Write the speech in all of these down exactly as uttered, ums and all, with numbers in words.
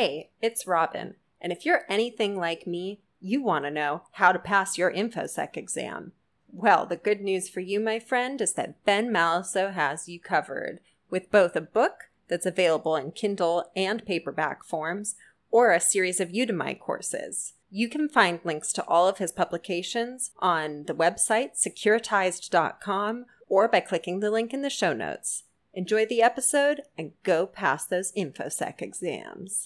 Hey, it's Robin, and if you're anything like me, you want to know how to pass your InfoSec exam. Well, the good news for you, my friend, is that Ben Malisow has you covered, with both a book that's available in Kindle and paperback forms, or a series of Udemy courses. You can find links to all of his publications on the website securitized dot com or by clicking the link in the show notes. Enjoy the episode and go pass those InfoSec exams.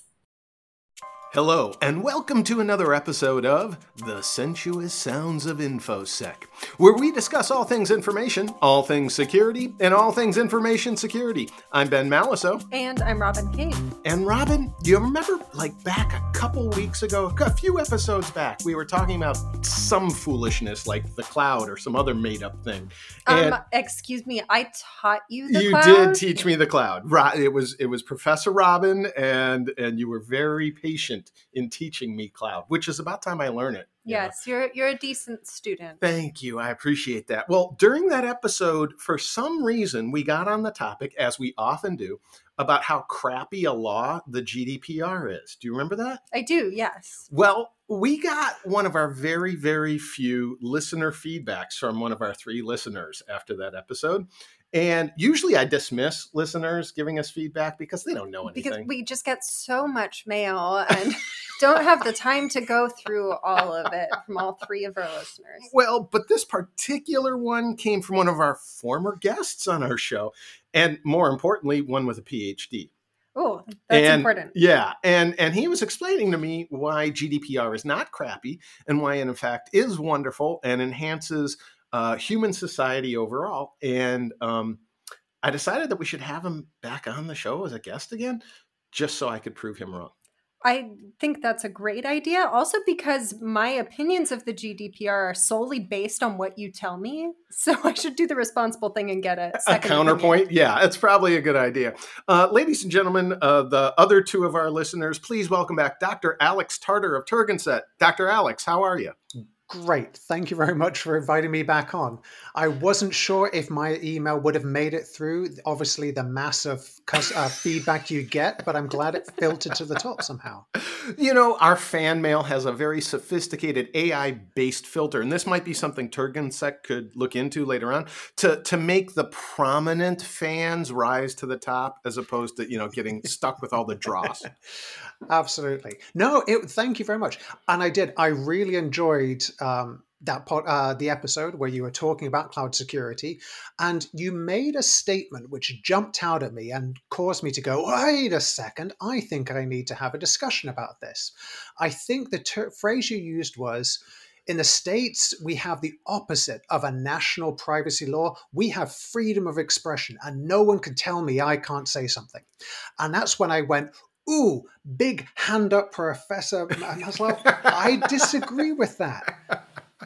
Hello, and welcome to another episode of The Sensuous Sounds of InfoSec, where we discuss all things information, all things security, and all things information security. I'm Ben Malisow. And I'm Robin Cade. And Robin, do you remember, like, back a couple weeks ago, a few episodes back, we were talking about some foolishness, like the cloud or some other made-up thing. And um, excuse me, I taught you the you cloud? You did teach me the cloud. It was, it was Professor Robin, and, and you were very patient in teaching me cloud, which is about time I learn it. Yes, you know? you're you're a decent student. Thank you. I appreciate that. Well, during that episode, for some reason, we got on the topic, as we often do, about how crappy a law the G D P R is. Do you remember that? I do, yes. Well, we got one of our very, very few listener feedbacks from one of our three listeners after that episode. And usually I dismiss listeners giving us feedback because they don't know anything. Because we just get so much mail and don't have the time to go through all of it from all three of our listeners. Well, but this particular one came from one of our former guests on our show. And more importantly, one with a P H D. Oh, that's and, important. Yeah. And, and he was explaining to me why G D P R is not crappy and why it, in fact, is wonderful and enhances Uh, human society overall. And um, I decided that we should have him back on the show as a guest again, just so I could prove him wrong. I think that's a great idea. Also because my opinions of the G D P R are solely based on what you tell me. So I should do the responsible thing and get a second A counterpoint? Opinion. Yeah, it's probably a good idea. Uh, ladies and gentlemen, uh, the other two of our listeners, please welcome back Doctor Alex Tarter of Turgenset. Doctor Alex, how are you? Great. Thank you very much for inviting me back on. I wasn't sure if my email would have made it through, obviously the massive uh, feedback you get, but I'm glad it filtered to the top somehow. You know, our fan mail has a very sophisticated A I-based filter, and this might be something Turgenset could look into later on, to, to make the prominent fans rise to the top as opposed to, you know, getting stuck with all the dross. Absolutely. No, it, thank you very much. And I did. I really enjoyed um, that pod, uh, the episode where you were talking about cloud security, and you made a statement which jumped out at me and caused me to go, wait a second, I think I need to have a discussion about this. I think the ter- phrase you used was, in the States, we have the opposite of a national privacy law. We have freedom of expression, and no one can tell me I can't say something. And that's when I went, ooh, big hand up, Professor. And I was like, I disagree with that.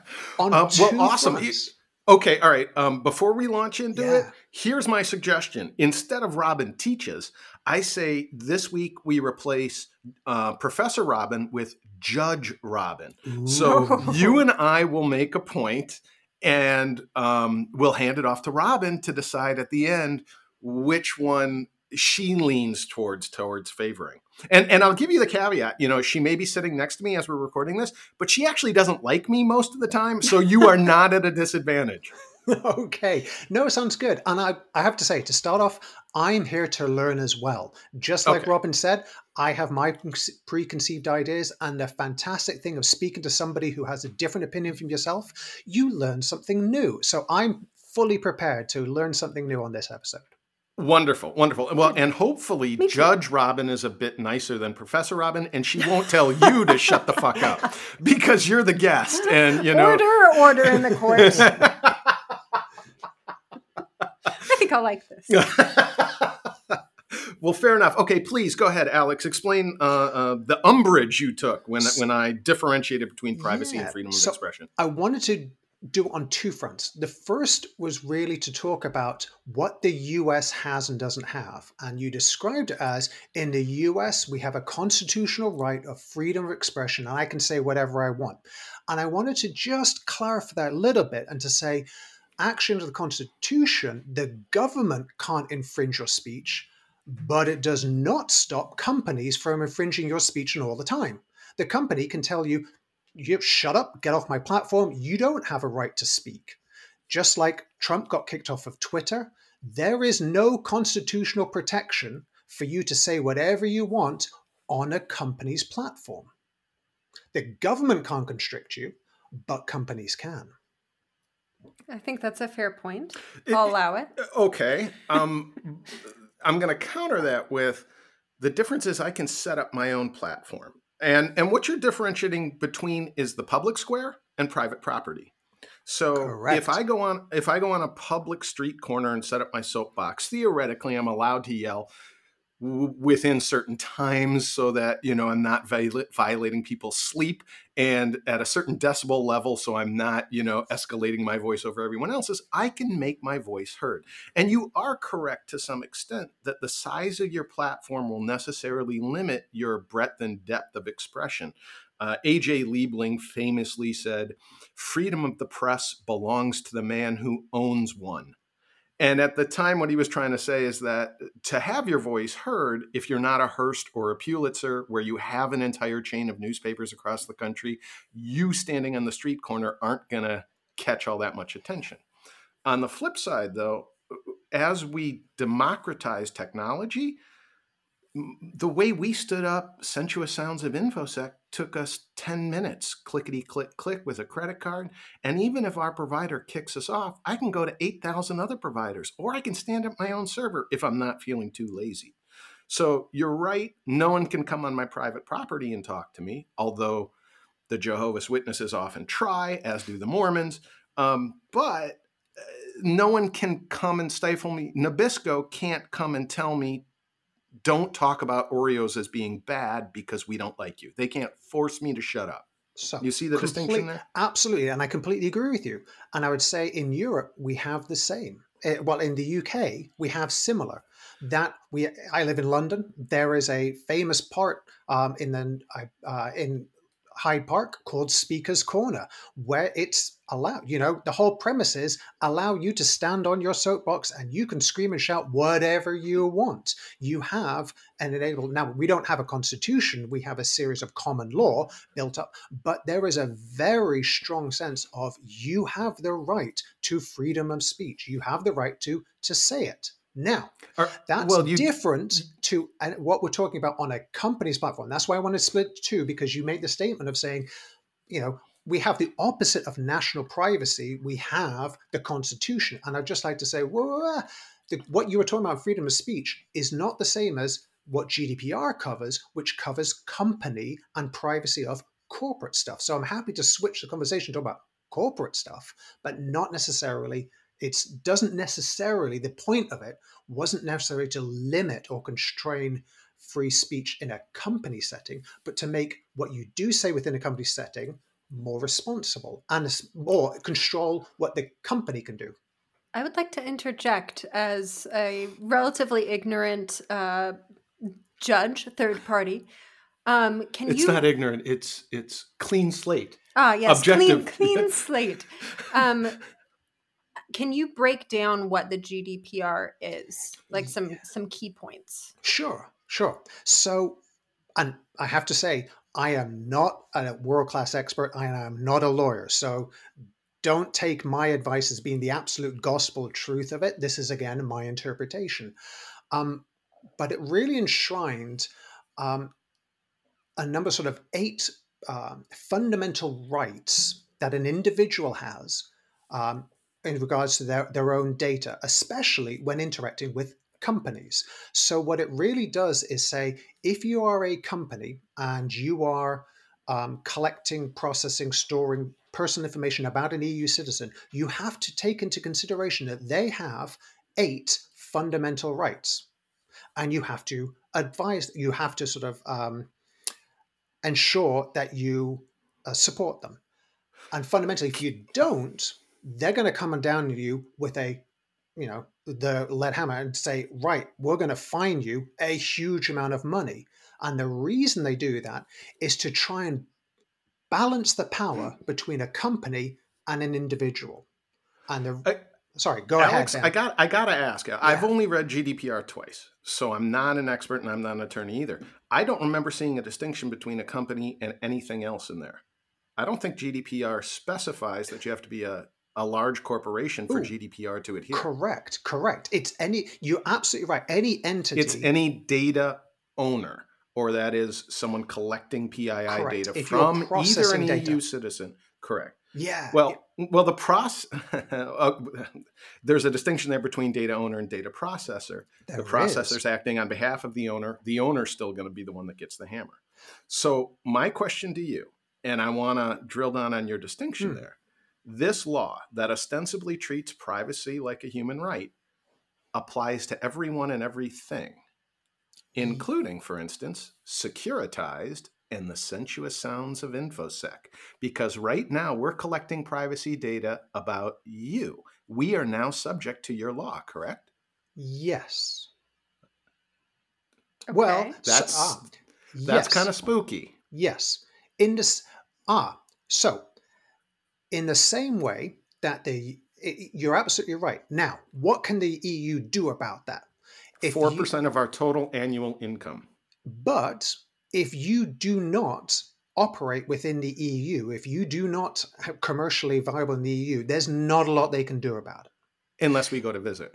On uh, two well, awesome. fronts. Okay, all right. Um, before we launch into Yeah. it, here's my suggestion. Instead of Robin teaches, I say this week we replace uh, Professor Robin with Judge Robin. Ooh. So you and I will make a point, and um, we'll hand it off to Robin to decide at the end which one she leans towards towards favoring. And and I'll give you the caveat, you know, she may be sitting next to me as we're recording this, but she actually doesn't like me most of the time. So you are not at a disadvantage. Okay. No, sounds good. And I, I have to say, to start off, I'm here to learn as well. Just like Okay. Robin said, I have my preconceived ideas, and the fantastic thing of speaking to somebody who has a different opinion from yourself, you learn something new. So I'm fully prepared to learn something new on this episode. Wonderful, wonderful. Well, and hopefully Me too. Judge Robin is a bit nicer than Professor Robin, and she won't tell you to shut the fuck up because you're the guest. And, you know, Order, order in the court. I think I like this. Well, fair enough. Okay, please go ahead, Alex. Explain uh, uh, the umbrage you took when when I differentiated between privacy Yeah. and freedom of So expression. I wanted to do it on two fronts. The first was really to talk about what the U S has and doesn't have. And you described it as, in the U S, we have a constitutional right of freedom of expression, and I can say whatever I want. And I wanted to just clarify that a little bit and to say, actually, under the Constitution, the government can't infringe your speech. but it does not stop companies from infringing your speech and all the time. The company can tell you, you shut up, get off my platform, you don't have a right to speak. Just like Trump got kicked off of Twitter, there is no constitutional protection for you to say whatever you want on a company's platform. The government can't constrict you, but companies can. I think that's a fair point. It- I'll allow it. Okay. Um, I'm going to counter that with the difference is I can set up my own platform. And, and what you're differentiating between is the public square and private property. So Correct. if I go on if I go on a public street corner and set up my soapbox, theoretically I'm allowed to yell w- within certain times so that, you know, I'm not viol- violating people's sleep and at a certain decibel level so I'm not, you know, escalating my voice over everyone else's. I can make my voice heard. And you are correct to some extent that the size of your platform will necessarily limit your breadth and depth of expression. Uh, A J Liebling famously said, "Freedom of the press belongs to the man who owns one." And at the time, what he was trying to say is that to have your voice heard, if you're not a Hearst or a Pulitzer, where you have an entire chain of newspapers across the country, you standing on the street corner aren't going to catch all that much attention. On the flip side, though, as we democratize technology, the way we stood up Sensuous Sounds of InfoSec took us ten minutes, clickety click click with a credit card. And even if our provider kicks us off, I can go to eight thousand other providers, or I can stand up my own server if I'm not feeling too lazy. So you're right. No one can come on my private property and talk to me, although the Jehovah's Witnesses often try, as do the Mormons. Um, but uh, no one can come and stifle me. Nabisco can't come and tell me, don't talk about Oreos as being bad because we don't like you. They can't force me to shut up. So You see the complete- distinction there? Absolutely, and I completely agree with you. And I would say in Europe we have the same. Eh, Well, in the U K we have similar. That we, I live in London. There is a famous part um, in the uh, in Hyde Park called Speaker's Corner, where it's allowed. You know, the whole premise is allow you to stand on your soapbox and you can scream and shout whatever you want. You have an enable. Now, we don't have a constitution, we have a series of common law built up, but there is a very strong sense of you have the right to freedom of speech. You have the right to to say it. Now, Or- that's well, you- different to and what we're talking about on a company's platform. That's why I want to split two, because you made the statement of saying, you know, we have the opposite of national privacy. We have the Constitution. And I'd just like to say, well, the, what you were talking about, freedom of speech, is not the same as what G D P R covers, which covers company and privacy of corporate stuff. So I'm happy to switch the conversation to talk about corporate stuff, but not necessarily. It doesn't necessarily, the point of it wasn't necessarily to limit or constrain free speech in a company setting, but to make what you do say within a company setting more responsible and more control what the company can do. I would like to interject as a relatively ignorant uh, judge, third party. Um, can It's you? not ignorant. It's it's clean slate. Ah, yes, clean, objective. clean slate. Um, can you break down what the G D P R is? Like some some key points. Sure, sure. So, and I have to say, I am not a world-class expert. I am not a lawyer. So don't take my advice as being the absolute gospel truth of it. This is, again, my interpretation. Um, but it really enshrined um, a number, sort of eight um, fundamental rights that an individual has um, in regards to their, their own data, especially when interacting with companies. So what it really does is say, if you are a company and you are um, collecting, processing, storing personal information about an E U citizen, you have to take into consideration that they have eight fundamental rights. And you have to advise, you have to sort of um, ensure that you uh, support them. And fundamentally, if you don't, they're going to come down to you with a, you know, the lead hammer and say, right, we're going to fine you a huge amount of money. And the reason they do that is to try and balance the power between a company and an individual. And the, I, Sorry, go Alex, ahead, I Ben. got I gotta ask. I've only read G D P R twice, so I'm not an expert and I'm not an attorney either. I don't remember seeing a distinction between a company and anything else in there. I don't think G D P R specifies that you have to be a, a large corporation for Ooh, G D P R to adhere. correct, correct. It's any, you're absolutely right. Any entity. It's any data owner, or that is someone collecting P I I Correct. data If you're from either processing an data. E U citizen. Correct. Yeah. Well, yeah. well, the process. There's a distinction there between data owner and data processor. There The processor's is. acting on behalf of the owner. The owner's still going to be the one that gets the hammer. So my question to you, and I want to drill down on your distinction Hmm. there. This law that ostensibly treats privacy like a human right applies to everyone and everything, including, for instance, securitized and the sensuous sounds of InfoSec. Because right now we're collecting privacy data about you. We are now subject to your law, correct? Yes. Okay. Well, That's so, ah, that's yes. kind of spooky. Yes. In this, ah, so in the same way that the, i- you're absolutely right. Now, what can the E U do about that? If Four you, percent of our total annual income. but if you do not operate within the E U, if you do not have commercially viable in the E U, there's not a lot they can do about it. Unless we go to visit.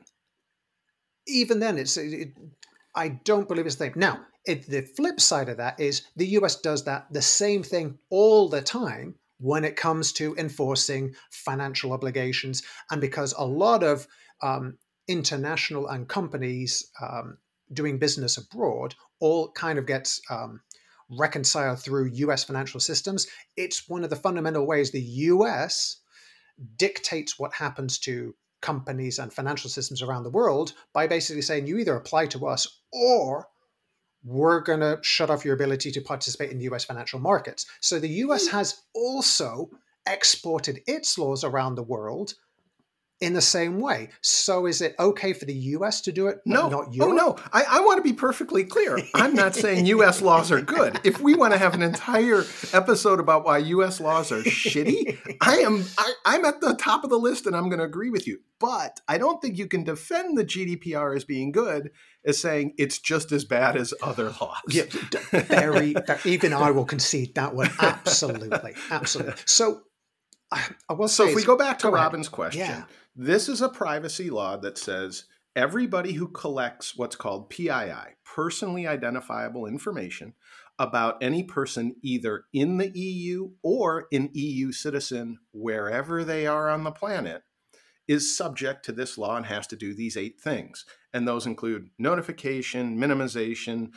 Even then, it's it, I don't believe it's the thing. Now, it, the flip side of that is the U S does that the same thing all the time when it comes to enforcing financial obligations, and because a lot of um, international and companies um, doing business abroad all kind of gets um, reconciled through U S financial systems. It's one of the fundamental ways the U S dictates what happens to companies and financial systems around the world by basically saying you either apply to us or we're going to shut off your ability to participate in the U S financial markets. So the U S has also exported its laws around the world in the same way. So is it okay for the U S to do it, but No. not Oh, Europe? no. I, I want to be perfectly clear. I'm not saying U S laws are good. If we want to have an entire episode about why U S laws are shitty, I am I, I'm at the top of the list and I'm going to agree with you. But I don't think you can defend the G D P R as being good as saying it's just as bad as other laws. Yeah, very, very. Even I will concede that one. Absolutely, absolutely. So I, I will So say, if we is- go back to go ahead. Robin's question, Yeah. this is a privacy law that says everybody who collects what's called P I I, personally identifiable information, about any person either in the E U or an E U citizen, wherever they are on the planet, is subject to this law and has to do these eight things. And those include notification, minimization,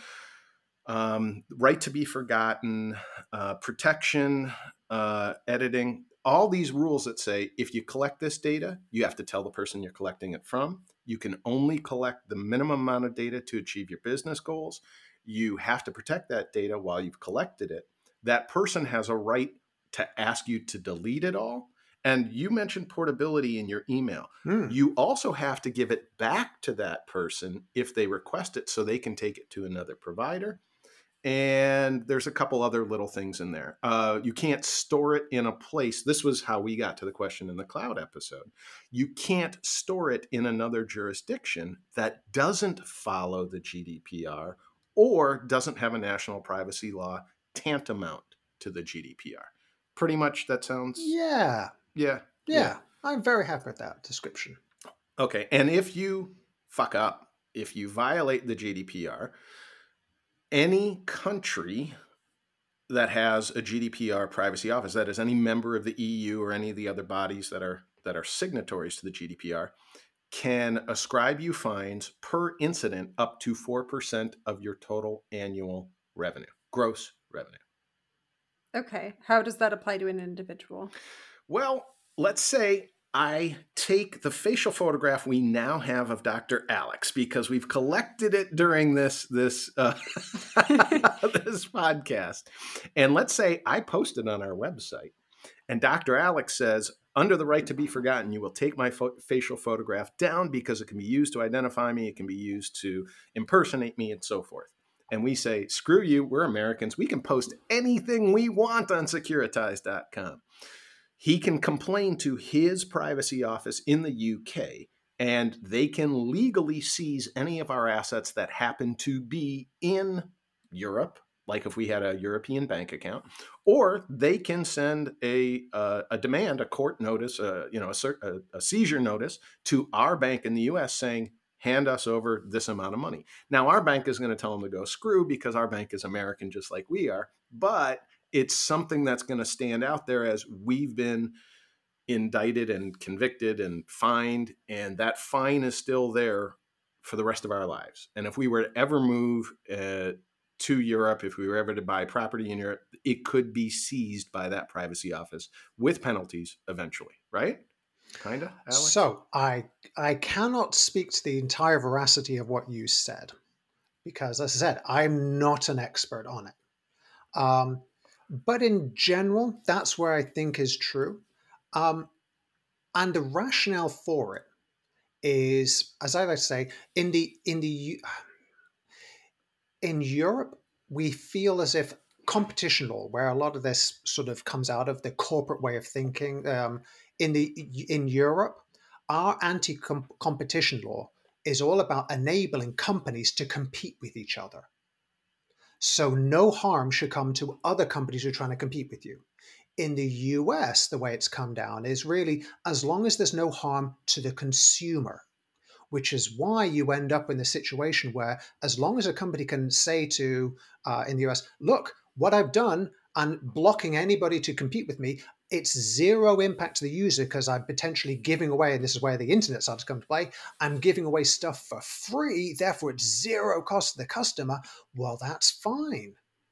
um, right to be forgotten, uh, protection, uh, editing, all these rules that say if you collect this data, you have to tell the person you're collecting it from. You can only collect the minimum amount of data to achieve your business goals. You have to protect that data while you've collected it. That person has a right to ask you to delete it all. And you mentioned portability in your email. Hmm. You also have to give it back to that person if they request it so they can take it to another provider. And there's a couple other little things in there. Uh, you can't store it in a place. This was how we got to the question in the cloud episode. You can't store it in another jurisdiction that doesn't follow the G D P R or doesn't have a national privacy law tantamount to the G D P R. Pretty much that sounds... Yeah. Yeah. Yeah. I'm very happy with that description. Okay. And if you fuck up, if you violate the G D P R, any country that has a G D P R privacy office, that is any member of the E U or any of the other bodies that are that are signatories to the G D P R, can ascribe you fines per incident up to four percent of your total annual revenue, gross revenue. Okay. How does that apply to an individual? Well, let's say I take the facial photograph we now have of Doctor Alex because we've collected it during this this uh, this podcast, and let's say I post it on our website, and Doctor Alex says, under the right to be forgotten, you will take my fo- facial photograph down because it can be used to identify me, it can be used to impersonate me, and so forth. And we say, screw you, we're Americans, we can post anything we want on Securitized dot com. he can complain to his privacy office in the U K, and they can legally seize any of our assets that happen to be in Europe, like if we had a European bank account, or they can send a uh, a demand, a court notice, uh, you know, a, a, a seizure notice to our bank in the U S saying, hand us over this amount of money. Now, our bank is going to tell them to go screw because our bank is American just like we are, but it's something that's going to stand out there as we've been indicted and convicted and fined, and that fine is still there for the rest of our lives. And if we were to ever move uh, to Europe, if we were ever to buy property in Europe, it could be seized by that privacy office with penalties eventually, right? Kind of, Alex? So I I cannot speak to the entire veracity of what you said because, as I said, I'm not an expert on it. Um, but in general, that's where I think is true. Um, and the rationale for it is, as I like to say, in the in the in Europe, we feel as if competition law, where a lot of this sort of comes out of the corporate way of thinking, um, in the in Europe, our anti-competition law is all about enabling companies to compete with each other. So no harm should come to other companies who are trying to compete with you. In the U S, the way it's come down is really as long as there's no harm to the consumer, which is why you end up in the situation where as long as a company can say to, uh, in the U S, look, what I've done and blocking anybody to compete with me, it's zero impact to the user because I'm potentially giving away, and this is where the internet starts to come to play, I'm giving away stuff for free, therefore it's zero cost to the customer. Well, that's fine.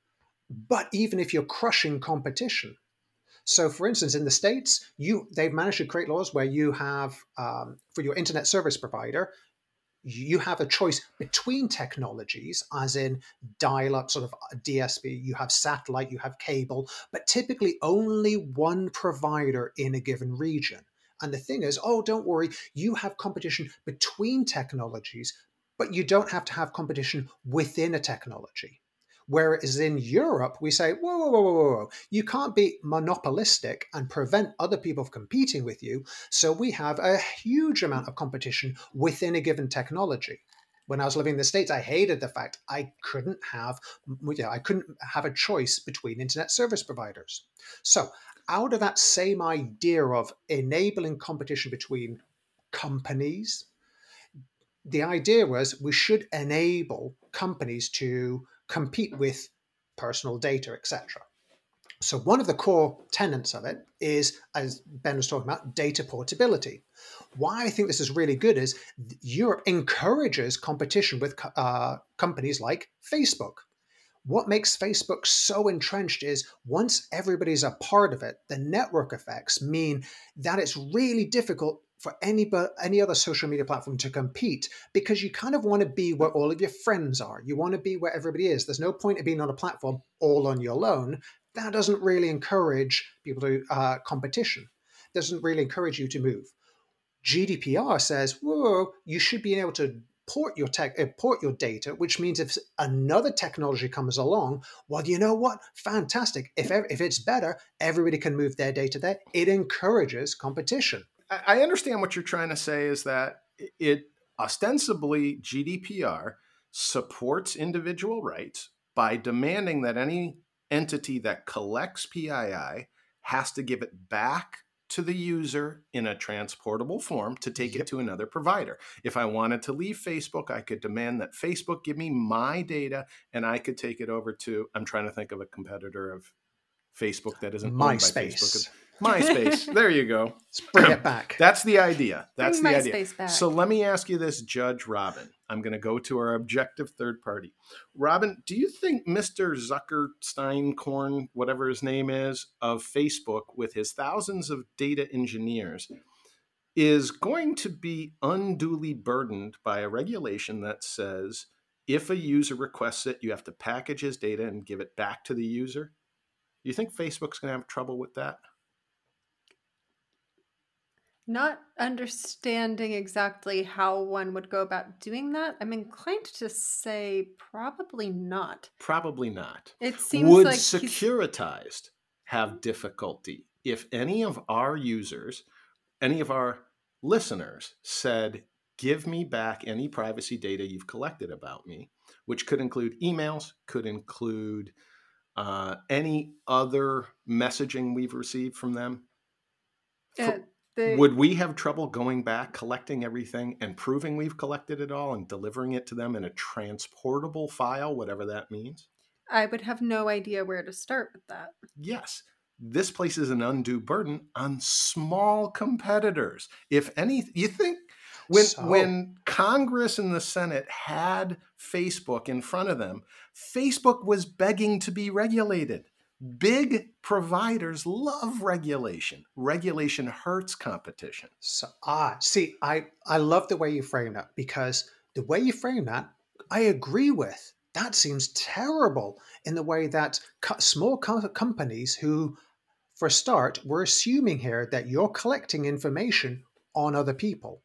But even if you're crushing competition, so for instance, in the States, you they've managed to create laws where you have, um, for your internet service provider, you have a choice between technologies, as in dial-up, sort of D S P, you have satellite, you have cable, but typically only one provider in a given region. And the thing is, oh, don't worry, you have competition between technologies, but you don't have to have competition within a technology. Whereas in Europe, we say, whoa, whoa, whoa, whoa, whoa, you can't be monopolistic and prevent other people from competing with you. So we have a huge amount of competition within a given technology. When I was living in the States, I hated the fact I couldn't have, yeah, I couldn't have a choice between internet service providers. So out of that same idea of enabling competition between companies, the idea was we should enable companies to compete with personal data, et cetera. So one of the core tenets of it is, as Ben was talking about, data portability. Why I think this is really good is Europe encourages competition with uh, companies like Facebook. What makes Facebook so entrenched is once everybody's a part of it, the network effects mean that it's really difficult for any, any other social media platform to compete because you kind of want to be where all of your friends are. You want to be where everybody is. There's no point in being on a platform all on your own. That doesn't really encourage people to uh, competition. Doesn't really encourage you to move. G D P R says, whoa, you should be able to port your tech, port your data, which means if another technology comes along, well, you know what? Fantastic. If if it's better, everybody can move their data there. It encourages competition. I understand what you're trying to say is that it ostensibly G D P R supports individual rights by demanding that any entity that collects P I I has to give it back to the user in a transportable form to take yep. it to another provider. If I wanted to leave Facebook, I could demand that Facebook give me my data and I could take it over to, I'm trying to think of a competitor of Facebook that isn't owned MySpace. by Facebook. MySpace. There you go. Let's bring it back. That's the idea. That's bring the MySpace idea. Back. So let me ask you this, Judge Robin. I'm going to go to our objective third party. Robin, do you think Mister Zucker Steinkorn, whatever his name is, of Facebook, with his thousands of data engineers, is going to be unduly burdened by a regulation that says if a user requests it, you have to package his data and give it back to the user? Do you think Facebook's going to have trouble with that? Not understanding exactly how one would go about doing that, I'm inclined to say probably not. Probably not. It seems would like securitized have difficulty if any of our users, any of our listeners said, give me back any privacy data you've collected about me, which could include emails, could include uh, any other messaging we've received from them, Uh, for, the, would we have trouble going back, collecting everything and proving we've collected it all and delivering it to them in a transportable file, whatever that means? I would have no idea where to start with that. Yes. This places an undue burden on small competitors. If any, you think when So- when Congress and the Senate had Facebook in front of them, Facebook was begging to be regulated. Big providers love regulation. Regulation hurts competition. So, ah, see, I, I love the way you frame that, because the way you frame that, I agree with. That seems terrible in the way that co- small co- companies who, for a start, we're assuming here that you're collecting information on other people.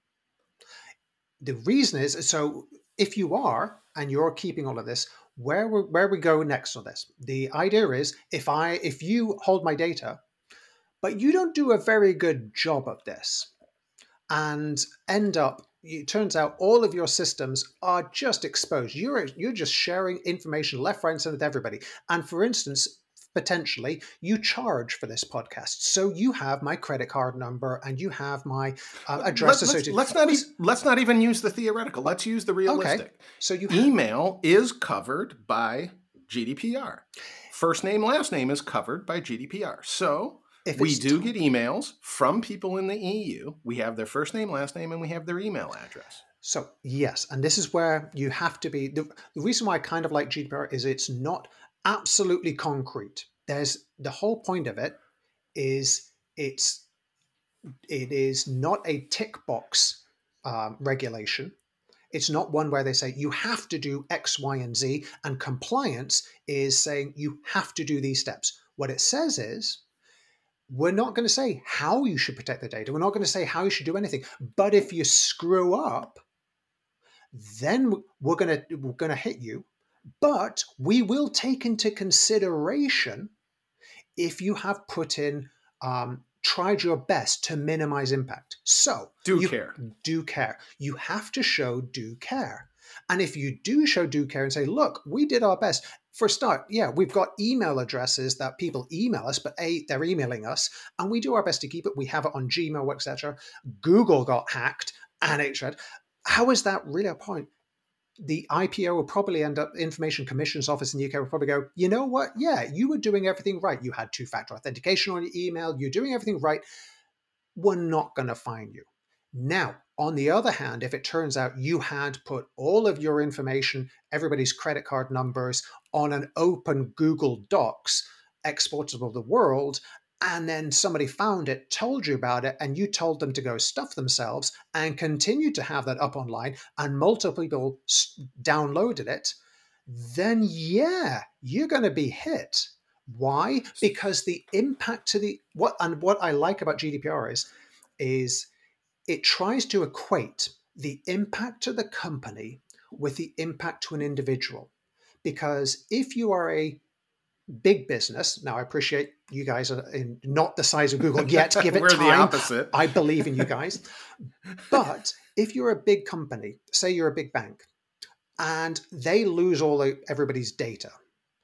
The reason is, so if you are, and you're keeping all of this, where we, where we go next on this? The idea is, if I if you hold my data, but you don't do a very good job of this, and end up, it turns out all of your systems are just exposed. You're you're just sharing information left, right, and center with everybody. And for instance, potentially you charge for this podcast, so you have my credit card number and you have my uh, address Let, associated. let's, let's not even, let's not even use the theoretical. Let's use the realistic. Okay, so you Email is covered by G D P R. First name, last name is covered by G D P R. So If we it's do t- get emails from people in the E U. We have their first name, last name, and we have their email address. So yes, and this is where you have to be. The, the reason why I kind of like G D P R is it's not absolutely concrete. There's the whole point of it is it's it is not a tick box um, regulation. It's not one where they say you have to do X, Y, and Z, and compliance is saying you have to do these steps. What it says is, we're not going to say how you should protect the data. We're not going to say how you should do anything. But if you screw up, then we're going to we're going to hit you. But we will take into consideration if you have put in, um, tried your best to minimize impact. So Do you care. do care. You have to show do care. And if you do show do care and say, look, we did our best. For a start, yeah, we've got email addresses that people email us, but A, they're emailing us, and we do our best to keep it. We have it on Gmail, et cetera. Google got hacked, and et cetera. How is that really a point? The I P O will probably end up, Information Commission's Office in the U K will probably go, you know what? Yeah, you were doing everything right. You had two-factor authentication on your email. You're doing everything right. We're not going to fine you. Now, on the other hand, if it turns out you had put all of your information, everybody's credit card numbers, on an open Google Docs, exportable to the world, and then somebody found it, told you about it, and you told them to go stuff themselves and continued to have that up online, and multiple people downloaded it, then yeah, you're going to be hit. Why? Because the impact to the what and what I like about G D P R is, is it tries to equate the impact to the company with the impact to an individual. Because if you are a big business, now I appreciate you guys are in, not the size of Google yet, give it We're time. the opposite. I believe in you guys. But if you're a big company, say you're a big bank, and they lose all the, everybody's data,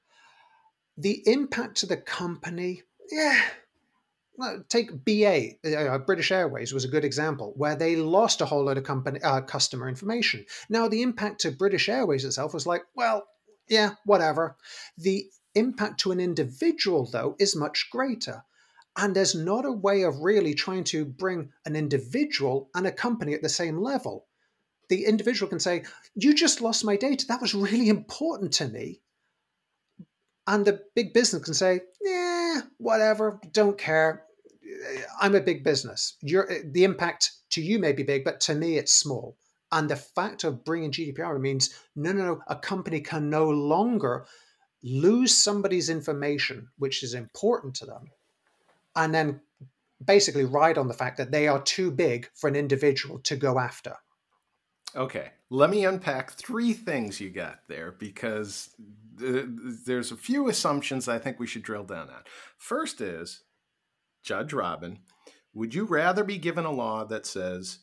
the impact to the company, yeah, well, take B A, uh, British Airways was a good example, where they lost a whole load of company uh, customer information. Now, the impact to British Airways itself was like, well, yeah, whatever. The impact to an individual, though, is much greater. And there's not a way of really trying to bring an individual and a company at the same level. The individual can say, you just lost my data. That was really important to me. And the big business can say, yeah, whatever, don't care. I'm a big business. You're, the impact to you may be big, but to me it's small. And the fact of bringing G D P R means, no, no, no, a company can no longer lose somebody's information, which is important to them, and then basically ride on the fact that they are too big for an individual to go after. Okay, let me unpack three things you got there, because th- there's a few assumptions I think we should drill down on. First is Judge Robin, would you rather be given a law that says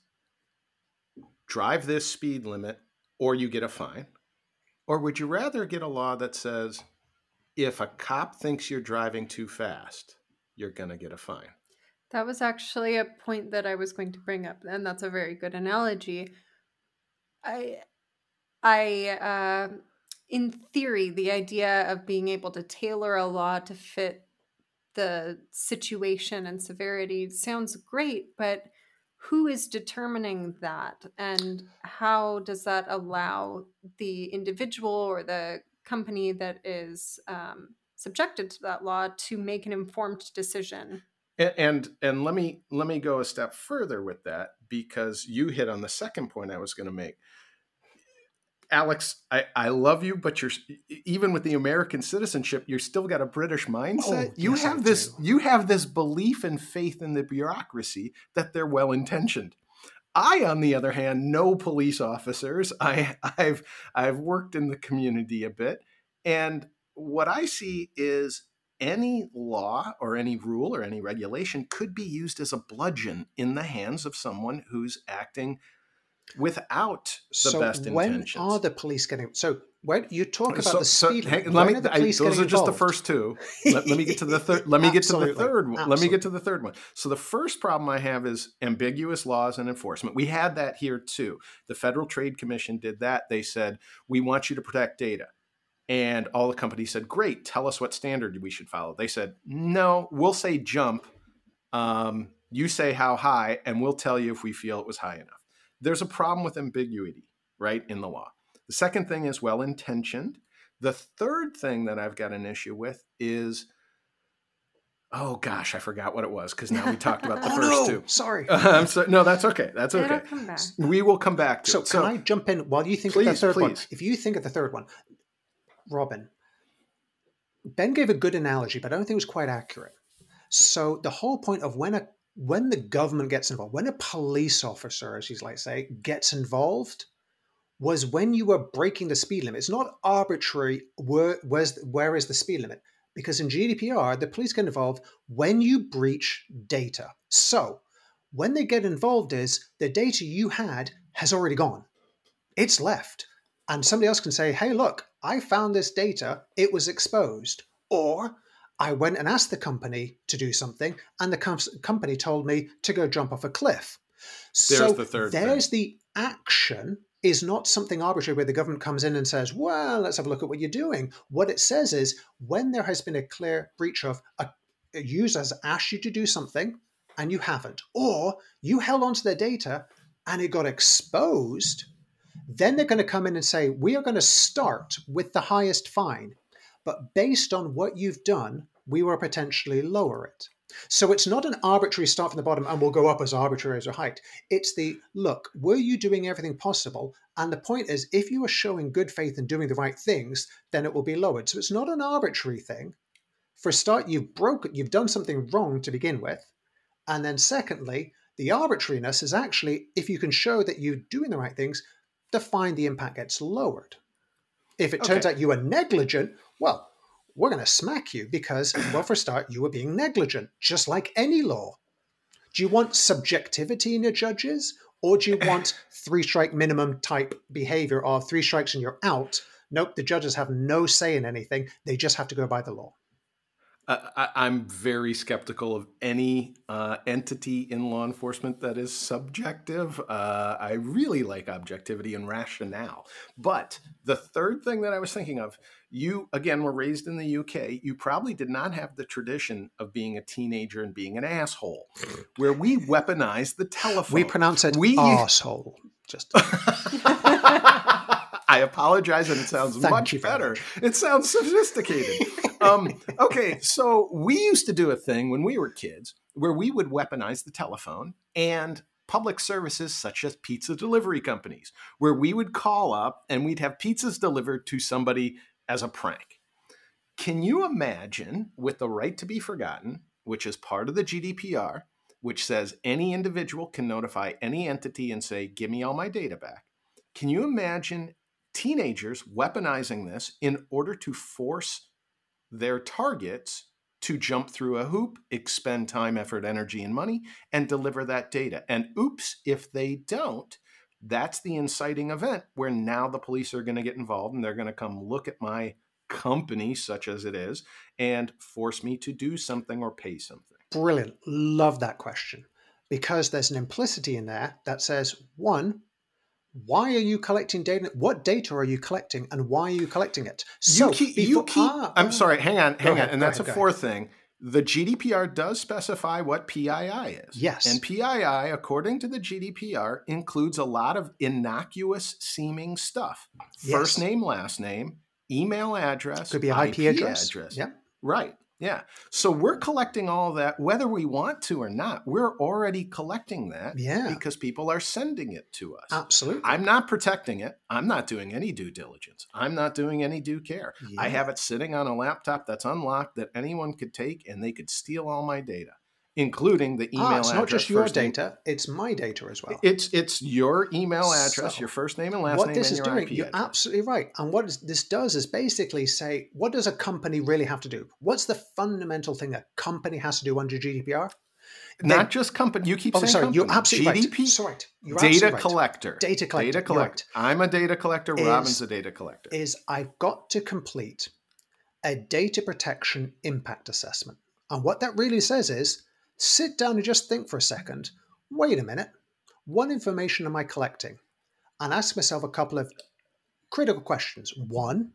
drive this speed limit or you get a fine? Or would you rather get a law that says if a cop thinks you're driving too fast, you're going to get a fine? That was actually a point that I was going to bring up, and that's a very good analogy. I, I, uh, in theory, the idea of being able to tailor a law to fit the situation and severity sounds great, but who is determining that? And how does that allow the individual or the company that is um, subjected to that law to make an informed decision? And, and and let me let me go a step further with that, because you hit on the second point I was going to make. Alex, I, I love you, but you're even with the American citizenship, you're still got a British mindset. Oh, you yes, have I this do. you have this belief and faith in the bureaucracy that they're well intentioned. I, on the other hand, know police officers. I I've I've worked in the community a bit, and what I see is any law or any rule or any regulation could be used as a bludgeon in the hands of someone who's acting without the so best when intentions. Are the police getting so when you talk about so, the speed so, limit, hang, let me, are the I, police those are just involved? the first two. Let, let me get to the third. Let me get to the third one. Absolutely. Let me get to the third one. So the first problem I have is ambiguous laws and enforcement. We had that here too. The Federal Trade Commission did that. They said, we want you to protect data. And all the companies said, great, tell us what standard we should follow. They said, no, we'll say jump. Um, you say how high, and we'll tell you if we feel it was high enough. There's a problem with ambiguity, right, in the law. The second thing is well-intentioned. The third thing that I've got an issue with is, oh gosh, I forgot what it was, because now we talked about the oh, first no. two. Sorry. Um, so, no, that's okay. That's okay. It'll come back. We will come back to so it. So can I jump in while you think please, of the third please. one? If you think of the third one, Robin, Ben gave a good analogy, but I don't think it was quite accurate. So the whole point of when a when the government gets involved, when a police officer, as you like to say, gets involved, was when you were breaking the speed limit. It's not arbitrary. Where, where's, where is the speed limit? Because in G D P R, the police get involved when you breach data. So when they get involved is the data you had has already gone. It's left. And somebody else can say, hey, look, I found this data. It was exposed. Or I went and asked the company to do something, and the com- company told me to go jump off a cliff. There's so the third there's thing. the action is not something arbitrary where the government comes in and says, well, let's have a look at what you're doing. What it says is when there has been a clear breach of a, a user has asked you to do something and you haven't, or you held onto their data and it got exposed, then they're going to come in and say, we are going to start with the highest fine, but based on what you've done, we will potentially lower it. So it's not an arbitrary start from the bottom and we'll go up as arbitrary as a height. It's the, look, were you doing everything possible? And the point is, if you are showing good faith and doing the right things, then it will be lowered. So it's not an arbitrary thing. For a start, you've broken, you've done something wrong to begin with. And then secondly, the arbitrariness is actually, if you can show that you're doing the right things, the fine, the impact gets lowered. If it turns Okay. out you are negligent, well, we're going to smack you because, well, for a start, you were being negligent, just like any law. Do you want subjectivity in your judges, or do you want three-strike minimum type behavior of three strikes and you're out? Nope, the judges have no say in anything. They just have to go by the law. I, I'm very skeptical of any uh, entity in law enforcement that is subjective. Uh, I really like objectivity and rationale. But the third thing that I was thinking of, you, again, were raised in the U K. You probably did not have the tradition of being a teenager and being an asshole, where we weaponized the telephone. We pronounce it we arsehole. Just... I apologize, and it sounds Thank much better. Much. It sounds sophisticated. um, okay, so we used to do a thing when we were kids where we would weaponize the telephone and public services such as pizza delivery companies, where we would call up and we'd have pizzas delivered to somebody as a prank. Can you imagine, with the right to be forgotten, which is part of the G D P R, which says any individual can notify any entity and say, give me all my data back. Can you imagine teenagers weaponizing this in order to force their targets to jump through a hoop, expend time, effort, energy, and money, and deliver that data. And oops, if they don't, that's the inciting event where now the police are going to get involved and they're going to come look at my company, such as it is, and force me to do something or pay something. Brilliant. Love that question, because there's an implicity in there that says, one, why are you collecting data? What data are you collecting, and why are you collecting it? So you keep, before, you keep ah, I'm ah, sorry, hang on, hang ahead, on. And that's ahead, a fourth thing. The G D P R does specify what P I I is. Yes. And P I I, according to the G D P R, includes a lot of innocuous seeming stuff. First Yes. name, last name, email address, could be an I P, I P address. address. Yeah. Right. Yeah. So we're collecting all that, whether we want to or not. We're already collecting that yeah. because people are sending it to us. Absolutely. I'm not protecting it. I'm not doing any due diligence. I'm not doing any due care. Yeah. I have it sitting on a laptop that's unlocked that anyone could take, and they could steal all my data, including the email ah, it's address. Not just your name. data, it's my data as well. It's it's your email address, so, your first name and last what name, this and is your doing, I P you're address. absolutely right. And what is, this does is basically say, what does a company really have to do? What's the fundamental thing a company has to do under G D P R? Not Then, just company. You keep oh, saying sorry, company. You're absolutely G D P, right. Sorry, you're data absolutely right. collector. Data collector. Data collector. Right. I'm a data collector. Is, Robin's a data collector. Is I've got to complete a data protection impact assessment. And what that really says is, sit down and just think for a second, wait a minute, what information am I collecting? And ask myself a couple of critical questions. One,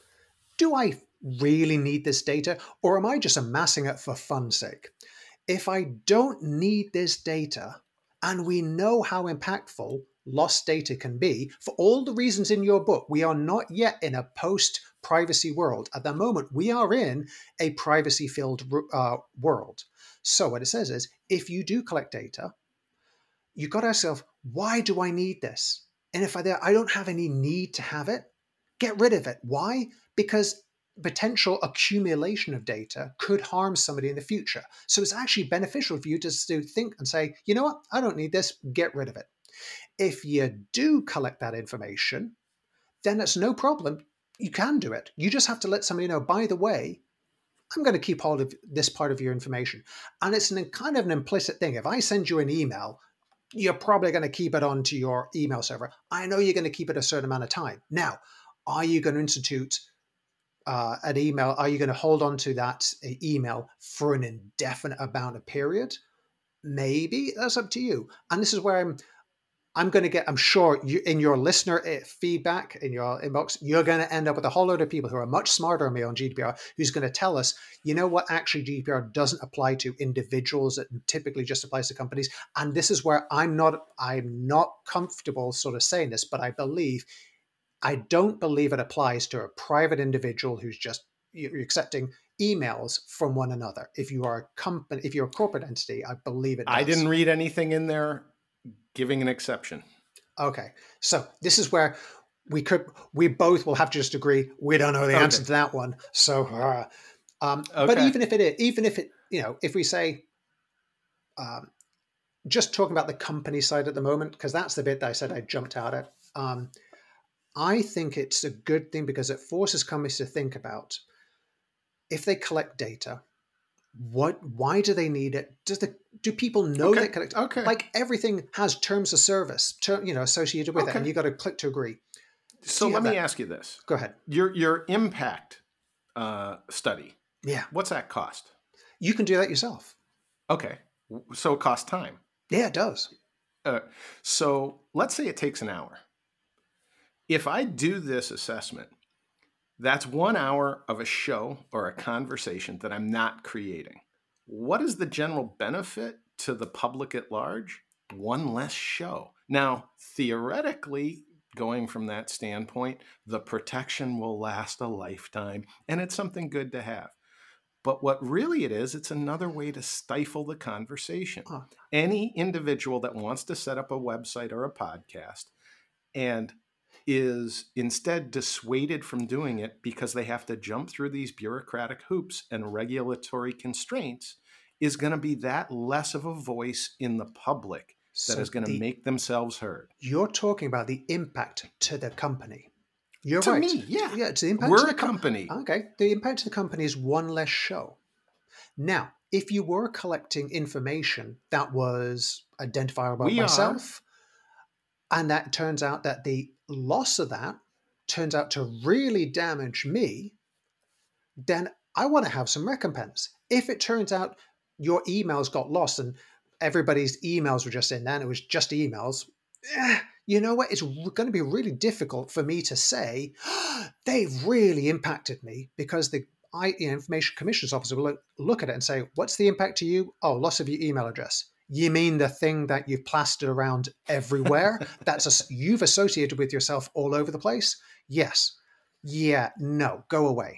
do I really need this data, or am I just amassing it for fun's sake? If I don't need this data, and we know how impactful lost data can be, for all the reasons in your book, we are not yet in a post-privacy world. At the moment, we are in a privacy-filled uh, world. So what it says is, if you do collect data, you've got to ask yourself, why do I need this? And if I, I don't have any need to have it, get rid of it. Why? Because potential accumulation of data could harm somebody in the future. So it's actually beneficial for you just to think and say, you know what, I don't need this, get rid of it. If you do collect that information, then it's no problem. You can do it. You just have to let somebody know, by the way, I'm going to keep hold of this part of your information. And it's an, kind of an implicit thing. If I send you an email, you're probably going to keep it onto your email server. I know you're going to keep it a certain amount of time. Now, are you going to institute uh, an email? Are you going to hold on to that email for an indefinite amount of period? Maybe. That's up to you. And this is where I'm I'm going to get, I'm sure you, in your listener feedback, in your inbox, you're going to end up with a whole load of people who are much smarter than me on G D P R, who's going to tell us, you know what, actually G D P R doesn't apply to individuals, it typically just applies to companies. And this is where I'm not, I'm not comfortable sort of saying this, but I believe, I don't believe it applies to a private individual who's just, you're accepting emails from one another. If you are a company, if you're a corporate entity, I believe it does. I didn't read anything in there giving an exception. Okay. So this is where we could, we both will have to just agree, we don't know the okay. answer to that one. So, uh, um, okay. but even if it is, even if it, you know, if we say, um, just talking about the company side at the moment, because that's the bit that I said I jumped out at. Um, I think it's a good thing because it forces companies to think about if they collect data, what, why do they need it? Does the, do people know okay. they collect? Okay. Like everything has terms of service, term, you know, associated with okay. it, and you got to click to agree. So let me that? ask you this. Go ahead. Your your impact uh, study. Yeah. What's that cost? You can do that yourself. Okay. So it costs time. Yeah, it does. Uh, so let's say it takes an hour. If I do this assessment, that's one hour of a show or a conversation that I'm not creating. What is the general benefit to the public at large? One less show. Now, theoretically, going from that standpoint, the protection will last a lifetime, and it's something good to have. But what really it is, it's another way to stifle the conversation. Oh. Any individual that wants to set up a website or a podcast and is instead dissuaded from doing it because they have to jump through these bureaucratic hoops and regulatory constraints is going to be that less of a voice in the public that so is going to the, make themselves heard. You're talking about the impact to the company. You're to right. me, yeah. Yeah, to the impact We're to the a company. Com- okay. The impact to the company is one less show. Now, if you were collecting information that was identifiable We by are. myself, and that turns out that the loss of that turns out to really damage me, then I want to have some recompense. If it turns out your emails got lost and everybody's emails were just in there and it was just emails, eh, you know what? It's going to be really difficult for me to say, oh, they've really impacted me, because the I, you know, Information Commissions Officer will look, look at it and say, what's the impact to you? Oh, loss of your email address. You mean the thing that you've plastered around everywhere? That's a, you've associated with yourself all over the place? Yes. Yeah, no, go away.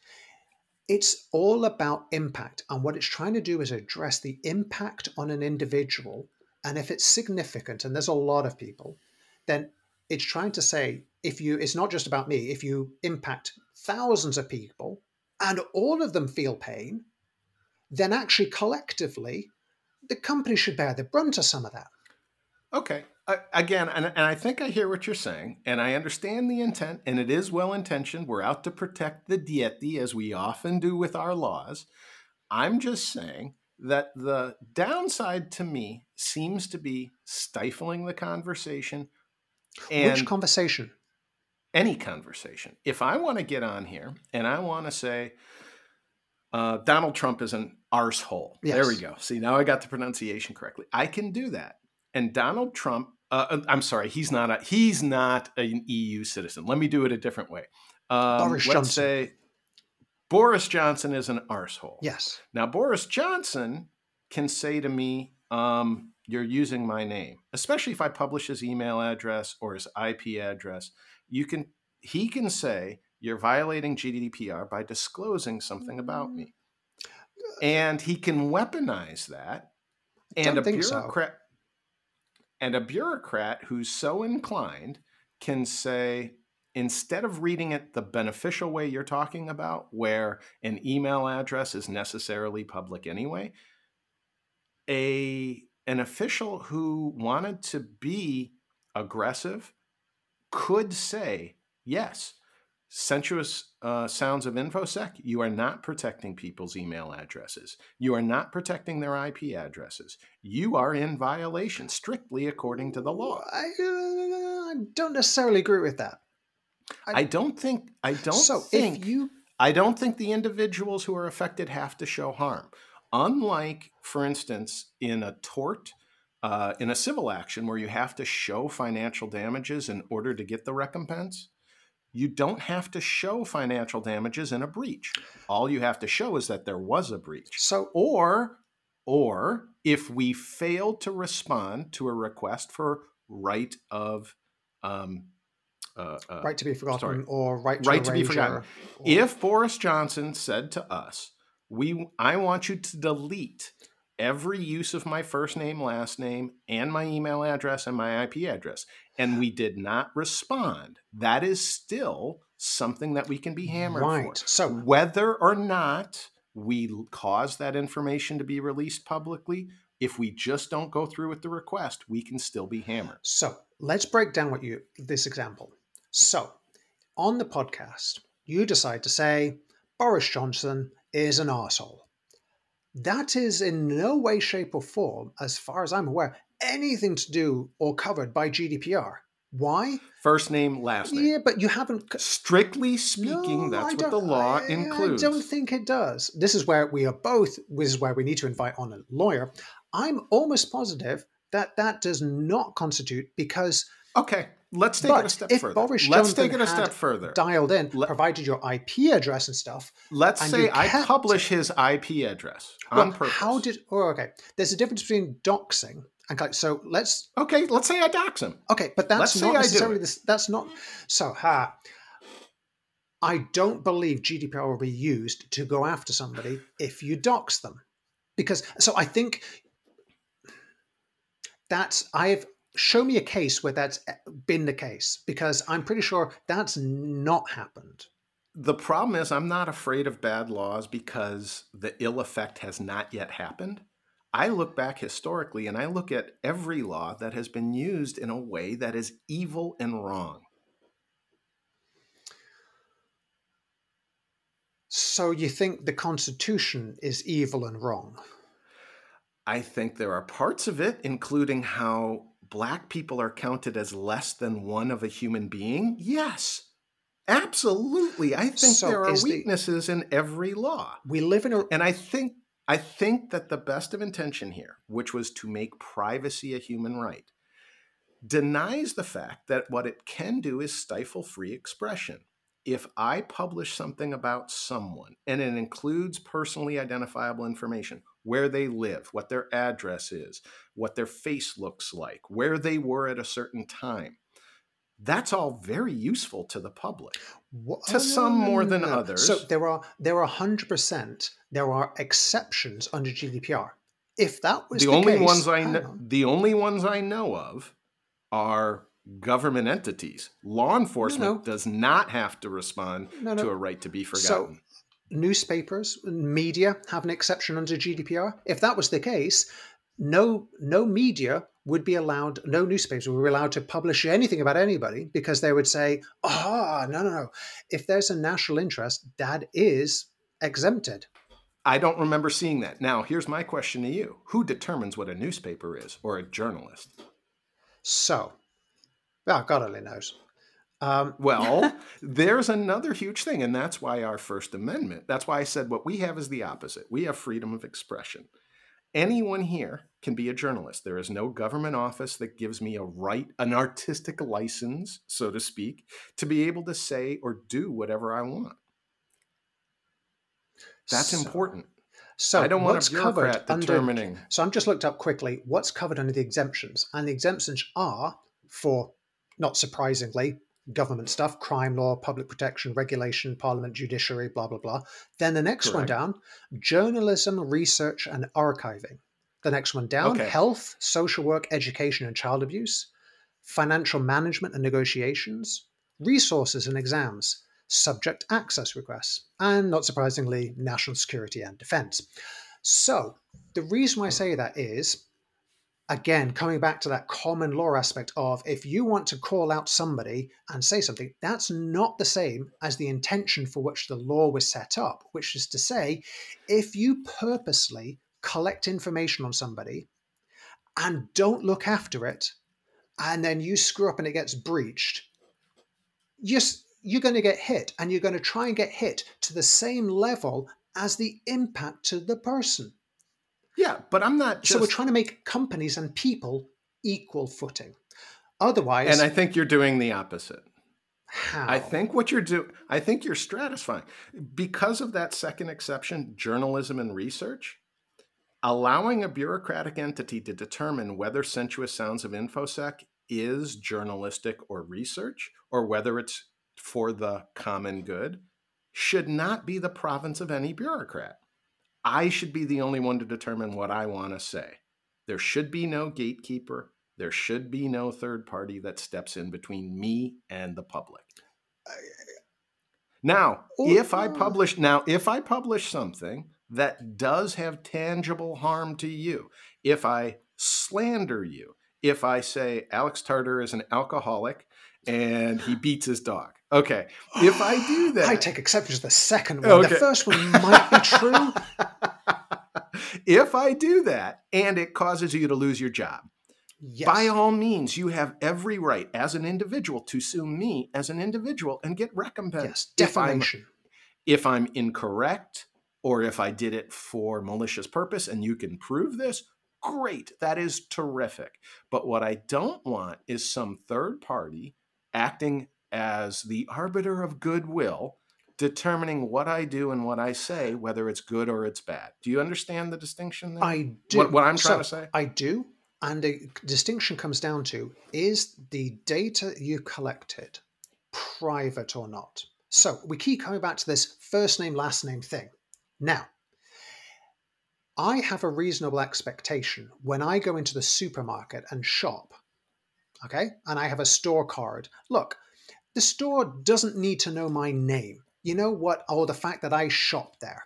It's all about impact. And what it's trying to do is address the impact on an individual. And if it's significant, and there's a lot of people, then it's trying to say, if you, it's not just about me, if you impact thousands of people and all of them feel pain, then actually collectively, the company should bear the brunt of some of that. Okay. Uh, again, and, and I think I hear what you're saying, and I understand the intent, and it is well-intentioned. We're out to protect the deity, as we often do with our laws. I'm just saying that the downside to me seems to be stifling the conversation. And Which conversation? Any conversation. If I want to get on here and I want to say, uh, Donald Trump is an arsehole. Yes. There we go. See, now I got the pronunciation correctly. I can do that. And Donald Trump, uh, I'm sorry, he's not a, he's not an E U citizen. Let me do it a different way. Um, Boris let's Johnson. say Boris Johnson is an arsehole. Yes. Now, Boris Johnson can say to me, um, you're using my name, especially if I publish his email address or his I P address. You can, he can say, you're violating G D P R by disclosing something about me. And he can weaponize that. And Don't a think bureaucrat so. and a bureaucrat who's so inclined can say, instead of reading it the beneficial way you're talking about, where an email address is necessarily public anyway, a an official who wanted to be aggressive could say, yes, sensuous uh, sounds of InfoSec, you are not protecting people's email addresses. You are not protecting their I P addresses. You are in violation, strictly according to the law. I uh, don't necessarily agree with that. I, I don't think, I don't so think, if you... I don't think the individuals who are affected have to show harm. Unlike, for instance, in a tort, uh, in a civil action where you have to show financial damages in order to get the recompense, you don't have to show financial damages in a breach. All you have to show is that there was a breach. So, or, or if we fail to respond to a request for right of, um, uh, uh, right to be forgotten, sorry, or right to, right to be forgotten. Or... If Boris Johnson said to us, "We, I want you to delete every use of my first name, last name, and my email address and my I P address," and we did not respond, that is still something that we can be hammered right. for. So whether or not we cause that information to be released publicly, if we just don't go through with the request, we can still be hammered. So let's break down what you this example. So on the podcast, you decide to say Boris Johnson is an arsehole. That is in no way, shape, or form, as far as I'm aware, anything to do or covered by G D P R. Why? First name, last name. Yeah, but you haven't... Strictly speaking, no, that's what the law I, includes. I don't think it does. This is where we are both, this is where we need to invite on a lawyer. I'm almost positive that that does not constitute, because... Okay, let's take but it a step if further. Boris let's Johnson take it a step had further. Dialed in, Let, provided your I P address and stuff. Let's and say I kept, publish his I P address well, on purpose. How did? Oh, okay. There's a difference between doxing and so let's. Okay, let's say I dox him. Okay, but that's let's not necessarily this. That's not. So, ha. I don't believe G D P R will be used to go after somebody if you dox them, because so I think that's I've. Show me a case where that's been the case, because I'm pretty sure that's not happened. The problem is I'm not afraid of bad laws because the ill effect has not yet happened. I look back historically and I look at every law that has been used in a way that is evil and wrong. So So you think the Constitution is evil and wrong? I think there are parts of it, including how Black people are counted as less than one of a human being. Yes, absolutely. I think So there are is the weaknesses in every law. we live in a And I think I think that the best of intention here, which was to make privacy a human right, denies the fact that what it can do is stifle free expression. If I publish something about someone and it includes personally identifiable information, where they live, what their address is, what their face looks like, where they were at a certain time, that's all very useful to the public. What? To Oh, some no, no, more no, than no, no. others. So there are there are one hundred percent there are exceptions under G D P R. If that was The the only case, ones I hang know, on. the only ones I know of are government entities. Law enforcement no. does not have to respond No, to no. a right to be So forgotten. newspapers and media have an exception under G D P R. If that was the case, no no media would be allowed, no newspapers would be allowed to publish anything about anybody because they would say, ah, no, no, no. If there's a national interest, that is exempted. I don't remember seeing that. Now, here's my question to you. Who determines what a newspaper is or a journalist? So, oh, God only knows. Um, Well, there's another huge thing, and that's why our First Amendment, that's why I said what we have is the opposite. We have freedom of expression. Anyone here can be a journalist. There is no government office that gives me a right, an artistic license, so to speak, to be able to say or do whatever I want. That's so, important. So I don't want what's a bureaucrat covered determining. Under, so I'm just looked up quickly what's covered under the exemptions, and the exemptions are for, not surprisingly, government stuff, crime law, public protection, regulation, parliament, judiciary, blah blah blah. Then the next one Correct. down, journalism, research, and archiving. The next one down, Okay. health, social work, education, and child abuse, financial management and negotiations, resources and exams, subject access requests, and not surprisingly, national security and defense. So the reason why I say that is, again, coming back to that common law aspect of if you want to call out somebody and say something, that's not the same as the intention for which the law was set up, which is to say, if you purposely collect information on somebody and don't look after it, and then you screw up and it gets breached, just you're going to get hit, and you're going to try and get hit to the same level as the impact to the person. Yeah, but I'm not just... So we're trying to make companies and people equal footing. Otherwise... And I think you're doing the opposite. How? I think what you're doing, I think you're stratifying. Because of that second exception, journalism and research, allowing a bureaucratic entity to determine whether Sensuous Sounds of InfoSec is journalistic or research, or whether it's for the common good, should not be the province of any bureaucrat. I should be the only one to determine what I want to say. There should be no gatekeeper. There should be no third party that steps in between me and the public. Now, Oh, if I publish now, if I publish something that does have tangible harm to you, if I slander you, if I say Alex Tarter is an alcoholic and he beats his dog. Okay. If I do that. I take exception to the second one. Okay. The first one might be true. If I do that and it causes you to lose your job, Yes. by all means, you have every right as an individual to sue me as an individual and get recompense. Yes. If I'm, Defamation. if I'm incorrect, or if I did it for malicious purpose and you can prove this, great. That is terrific. But what I don't want is some third party acting as the arbiter of goodwill, determining what I do and what I say, whether it's good or it's bad. Do you understand the distinction there? I do. What, what I'm trying So, to say? I do. And the distinction comes down to, is the data you collected private or not? So we keep coming back to this first name, last name thing. Now, I have a reasonable expectation when I go into the supermarket and shop, okay, and I have a store card. Look, the store doesn't need to know my name. You know what? Or the fact that I shop there.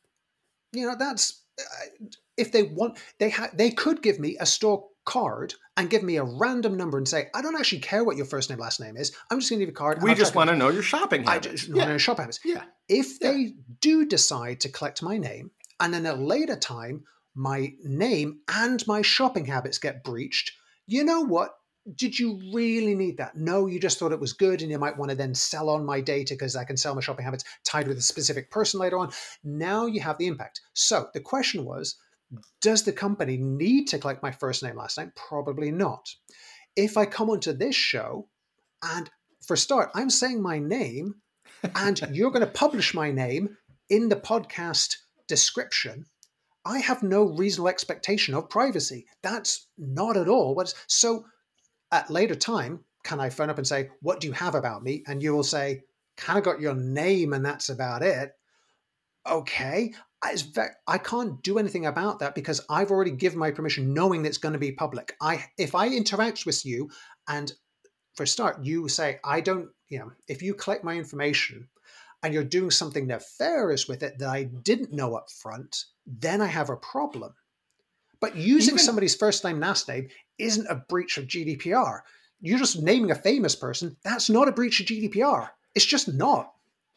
You know, that's... Uh, if they want, they ha- they could give me a store card and give me a random number and say, I don't actually care what your first name, last name is. I'm just going to leave a card. We just want to know your shopping habits. I just yeah. want to know shop habits. Yeah. If yeah. they do decide to collect my name, and then at a later time, my name and my shopping habits get breached, you know what? Did you really need that? No, you just thought it was good and you might want to then sell on my data because I can sell my shopping habits tied with a specific person later on. Now you have the impact. So the question was, does the company need to collect my first name, last name? Probably not. If I come onto this show and for a start, I'm saying my name and you're going to publish my name in the podcast description, I have no reasonable expectation of privacy. That's not at all what's so. At later time, can I phone up and say, what do you have about me? And you will say, kind of got your name and that's about it. Okay. Very, I can't do anything about that because I've already given my permission knowing that it's going to be public. I, if I interact with you and for a start, you say, I don't, you know, if you collect my information and you're doing something nefarious with it that I didn't know up front, then I have a problem. But using Even, somebody's first name, last name isn't a breach of G D P R. You're just naming a famous person. That's not a breach of G D P R. It's just not.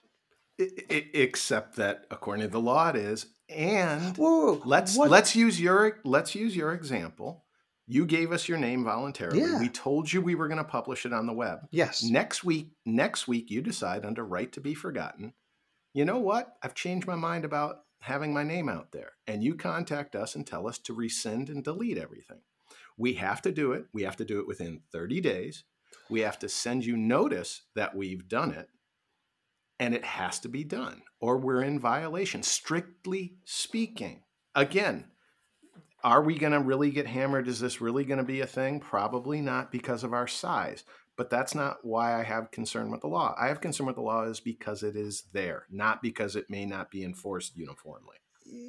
Except that according to the law it is. And Whoa, let's what? let's use your let's use your example. You gave us your name voluntarily. Yeah. We told you we were going to publish it on the web. Yes. Next week, next week you decide under right to be forgotten. You know what? I've changed my mind about having my name out there, and you contact us and tell us to rescind and delete everything. We have to do it. We have to do it within thirty days. We have to send you notice that we've done it, and it has to be done, or we're in violation, strictly speaking. Again, are we going to really get hammered? Is this really going to be a thing? Probably not because of our size. But that's not why I have concern with the law. I have concern with the law is because it is there, not because it may not be enforced uniformly.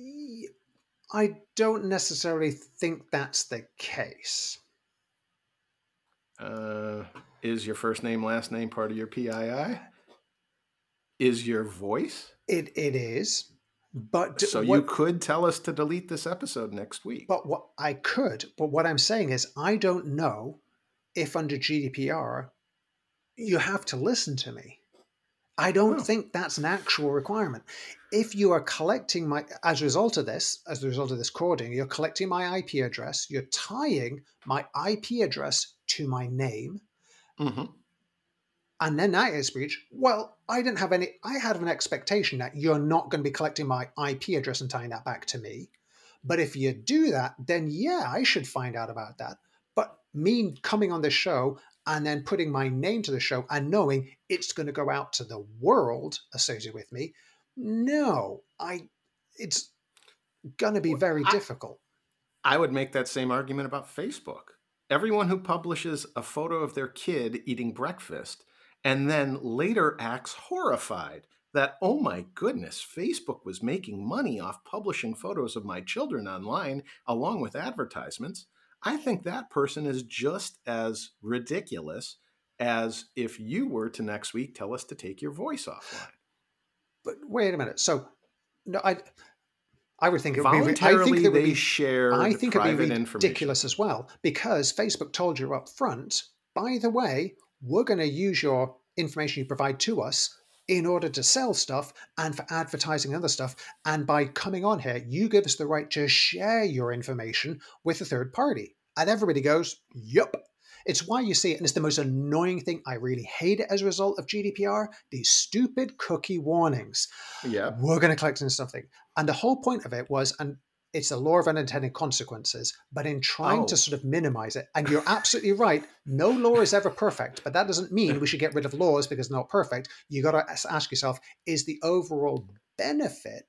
I don't necessarily think that's the case. Uh, is your first name, last name part of your P I I? Is your voice? It It is. But so what, you could tell us to delete this episode next week. But what I could, but what I'm saying is I don't know if under G D P R, you have to listen to me. I don't oh. think that's an actual requirement. If you are collecting my, as a result of this, as a result of this recording, you're collecting my I P address, you're tying my I P address to my name, mm-hmm. and then that is breach. Well, I didn't have any, I had an expectation that you're not going to be collecting my I P address and tying that back to me. But if you do that, then yeah, I should find out about that. But me coming on this show and then putting my name to the show and knowing it's going to go out to the world associated with me, no, I, it's going to be very I, difficult. I would make that same argument about Facebook. Everyone who publishes a photo of their kid eating breakfast and then later acts horrified that, oh my goodness, Facebook was making money off publishing photos of my children online along with advertisements. I think that person is just as ridiculous as if you were to next week tell us to take your voice offline. But wait a minute. So, no, I, I would think it would Voluntarily, be. I think it would they be, share I think private it'd be information. ridiculous as well because Facebook told you up front. By the way, we're going to use your information you provide to us in order to sell stuff and for advertising and other stuff. And by coming on here, you give us the right to share your information with a third party. And everybody goes, yup. It's why you see it. And it's the most annoying thing. I really hate it as a result of G D P R. These stupid cookie warnings. Yeah. We're going to collect something. And the whole point of it was, and it's a law of unintended consequences, but in trying oh. to sort of minimize it. And you're absolutely right. No law is ever perfect, but that doesn't mean we should get rid of laws because they're not perfect. You got to ask yourself, is the overall benefit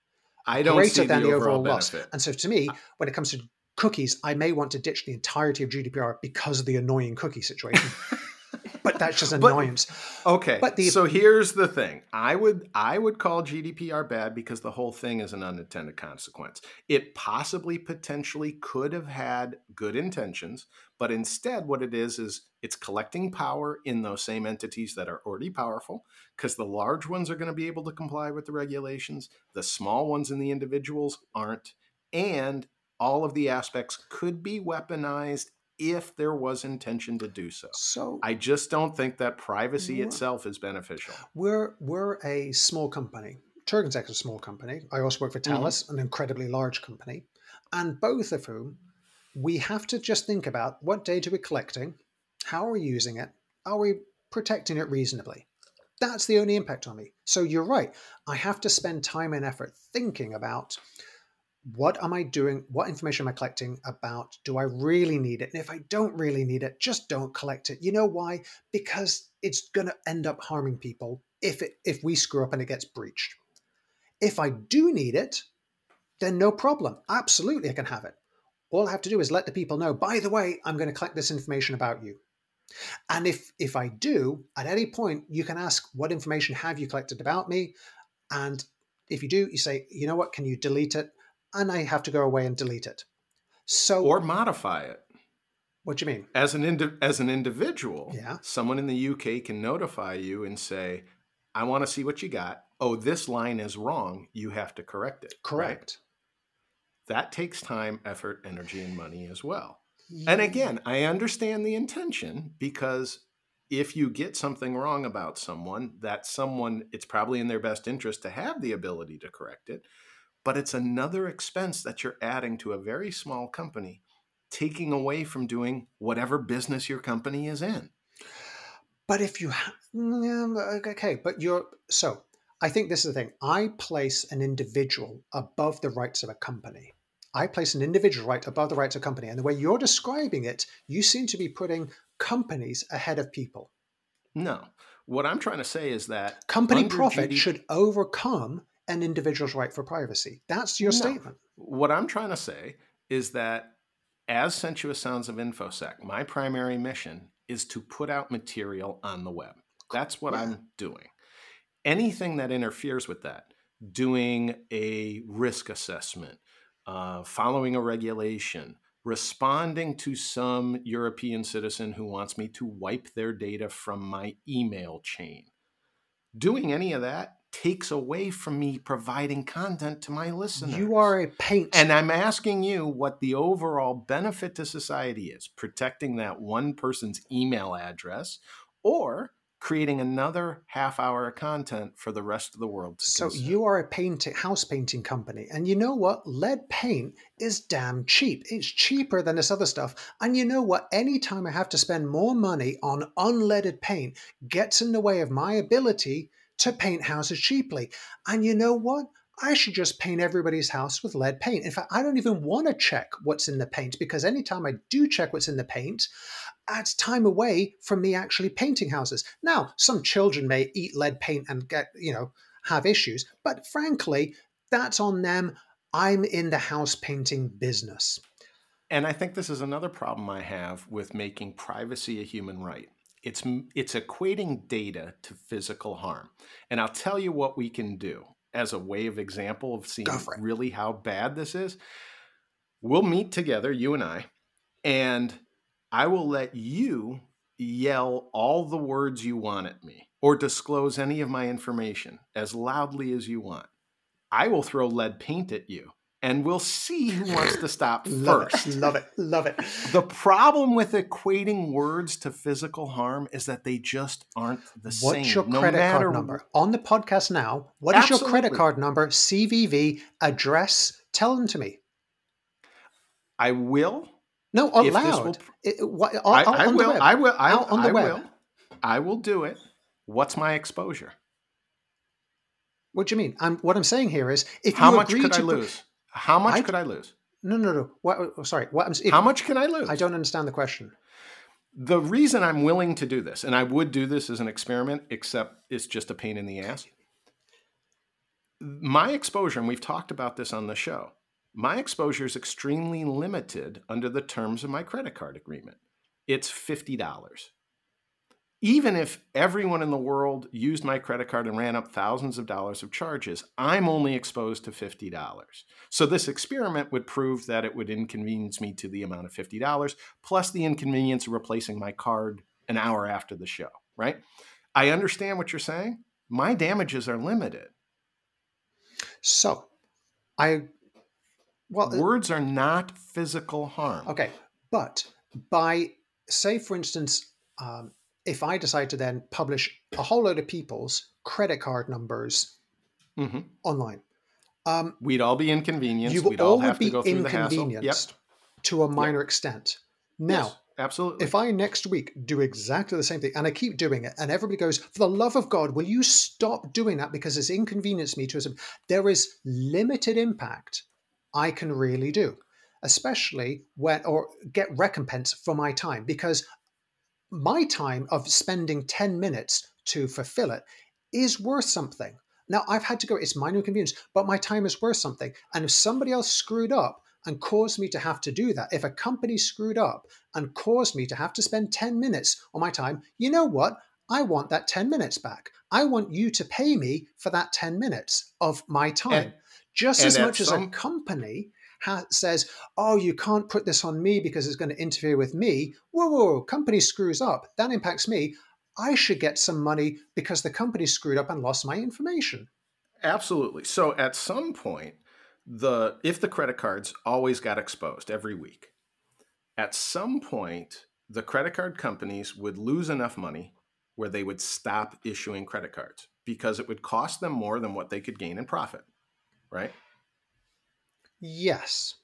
I don't greater see than the, the overall, overall loss? benefit. And so to me, when it comes to cookies, I may want to ditch the entirety of G D P R because of the annoying cookie situation. But that's just annoyance. But, okay. But the, so here's the thing. I would I would call G D P R bad because the whole thing is an unintended consequence. It possibly potentially could have had good intentions, but instead what it is is it's collecting power in those same entities that are already powerful because the large ones are going to be able to comply with the regulations. The small ones and the individuals aren't. And all of the aspects could be weaponized if there was intention to do so. So I just don't think that privacy Wha- itself is beneficial. we're we're a small company. Turgen's a small company. I also work for Thales, an incredibly large company, and both of whom we have to just think about what data we're collecting, how are we using it, are we protecting it reasonably? That's the only impact on me. So you're right. I have to spend time and effort thinking about what am I doing? What information am I collecting about? Do I really need it? And if I don't really need it, just don't collect it. You know why? Because it's going to end up harming people if it, if we screw up and it gets breached. If I do need it, then no problem. Absolutely, I can have it. All I have to do is let the people know, by the way, I'm going to collect this information about you. And if if I do, at any point, you can ask, what information have you collected about me? And if you do, you say, you know what, can you delete it? And I have to go away and delete it. So, Or modify it. what do you mean? As an indi- as an individual, Yeah. someone in the U K can notify you and say, I want to see what you got. Oh, this line is wrong. You have to correct it. Correct. Right? That takes time, effort, energy, and money as well. And again, I understand the intention, because if you get something wrong about someone, that someone, it's probably in their best interest to have the ability to correct it. But it's another expense that you're adding to a very small company, taking away from doing whatever business your company is in. But if you have, okay, but you're, so I think this is the thing. I place an individual above the rights of a company. I place an individual right above the rights of a company. And the way you're describing it, you seem to be putting companies ahead of people. No. What I'm trying to say is that Company under profit G D P should overcome an individual's right for privacy. That's your No. statement. What I'm trying to say is that as Sensuous Sounds of InfoSec, my primary mission is to put out material on the web. That's what Yeah. I'm doing. Anything that interferes with that, doing a risk assessment, uh, following a regulation, responding to some European citizen who wants me to wipe their data from my email chain, doing any of that takes away from me providing content to my listeners. You are a paint. And I'm asking you what the overall benefit to society is: protecting that one person's email address, or creating another half hour of content for the rest of the world to So consume. you are a painting, house painting company. And you know what? Lead paint is damn cheap. It's cheaper than this other stuff. And you know what? Anytime I have to spend more money on unleaded paint gets in the way of my ability to paint houses cheaply. And you know what? I should just paint everybody's house with lead paint. In fact, I don't even want to check what's in the paint, because anytime I do check what's in the paint, adds time away from me actually painting houses. Now, some children may eat lead paint and get, you know, have issues, but frankly, that's on them. I'm in the house painting business. And I think this is another problem I have with making privacy a human right. It's it's equating data to physical harm. And I'll tell you what we can do as a way of example of seeing really how bad this is. We'll meet together, you and I, and I will let you yell all the words you want at me, or disclose any of my information as loudly as you want. I will throw lead paint at you, and we'll see who wants to stop love first. It, love it, love it. The problem with equating words to physical harm is that they just aren't the What's same. What's your no credit matter... card number? On the podcast now, what is Absolutely. your credit card number, C V V, address? Tell them to me. I will. No, out If this loud. will- It, what, out, I, out I on the will. web. I will. I, Out on the I web. will. I will do it. What's my exposure? What do you mean? I'm, what I'm saying here is, if How you much agree could to I lose? How much I- could I lose? No, no, no. What, oh, sorry. What I'm, if, How much can I lose? I don't understand the question. The reason I'm willing to do this, and I would do this as an experiment, except it's just a pain in the ass. My exposure, and we've talked about this on the show, my exposure is extremely limited under the terms of my credit card agreement. It's fifty dollars. Even if everyone in the world used my credit card and ran up thousands of dollars of charges, I'm only exposed to fifty dollars. So this experiment would prove that it would inconvenience me to the amount of fifty dollars, plus the inconvenience of replacing my card an hour after the show, right? I understand what you're saying. My damages are limited. So, I... Well, Words are not physical harm. okay, but by, say, for instance, um, if I decide to then publish a whole load of people's credit card numbers hmm online, um, We'd all be inconvenienced. you We'd all all would have to be go through the hassle. Yep. inconvenienced to a minor Yep. extent. Yes, Now, absolutely. if I next week do exactly the same thing and I keep doing it and everybody goes, for the love of God, will you stop doing that because it's inconvenienced me to a, there is limited impact I can really do, especially when, or get recompense for my time, because my time of spending ten minutes to fulfill it is worth something. Now, I've had to go, it's minor inconvenience, but my time is worth something. And if somebody else screwed up and caused me to have to do that, if a company screwed up and caused me to have to spend ten minutes on my time, you know what? I want that ten minutes back. I want you to pay me for that ten minutes of my time. And, Just and as at much as a some company ha- says, oh, you can't put this on me because it's going to interfere with me. Whoa, whoa, whoa, company screws up. That impacts me. I should get some money because the company screwed up and lost my information. Absolutely. So at some point, the if the credit cards always got exposed every week, at some point, the credit card companies would lose enough money where they would stop issuing credit cards because it would cost them more than what they could gain in profit, right? Yes.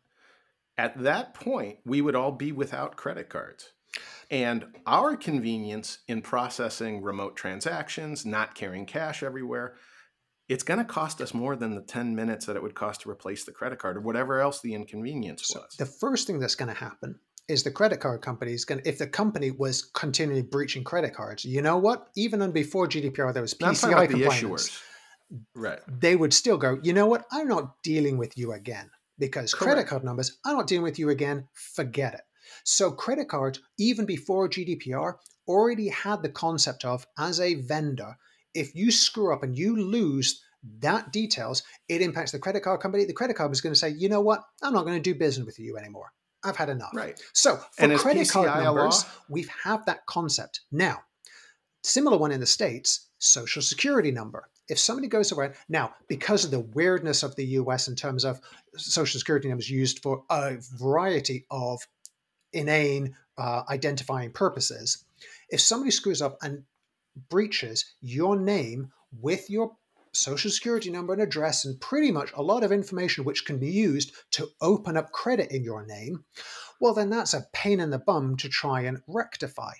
At that point, we would all be without credit cards. And our convenience in processing remote transactions, not carrying cash everywhere, it's going to cost us more than the ten minutes that it would cost to replace the credit card or whatever else the inconvenience So was. the first thing that's going to happen is the credit card company is going to, if the company was continually breaching credit cards, you know what? Even on before G D P R, there was Not talking P C I about the compliance. issuers. Right. They would still go, you know what? I'm not dealing with you again because credit Correct. card numbers, I'm not dealing with you again. Forget it. So credit cards, even before G D P R, already had the concept of, as a vendor, if you screw up and you lose that details, it impacts the credit card company. The credit card was going to say, you know what? I'm not going to do business with you anymore. I've had enough. Right. So for And is credit card P C I a numbers, law? we've had that concept. Now, similar one in the States, Social Security number. If somebody goes around, now, because of the weirdness of the U S in terms of Social Security numbers used for a variety of inane uh, identifying purposes, if somebody screws up and breaches your name with your Social Security number and address and pretty much a lot of information which can be used to open up credit in your name, well, then that's a pain in the bum to try and rectify.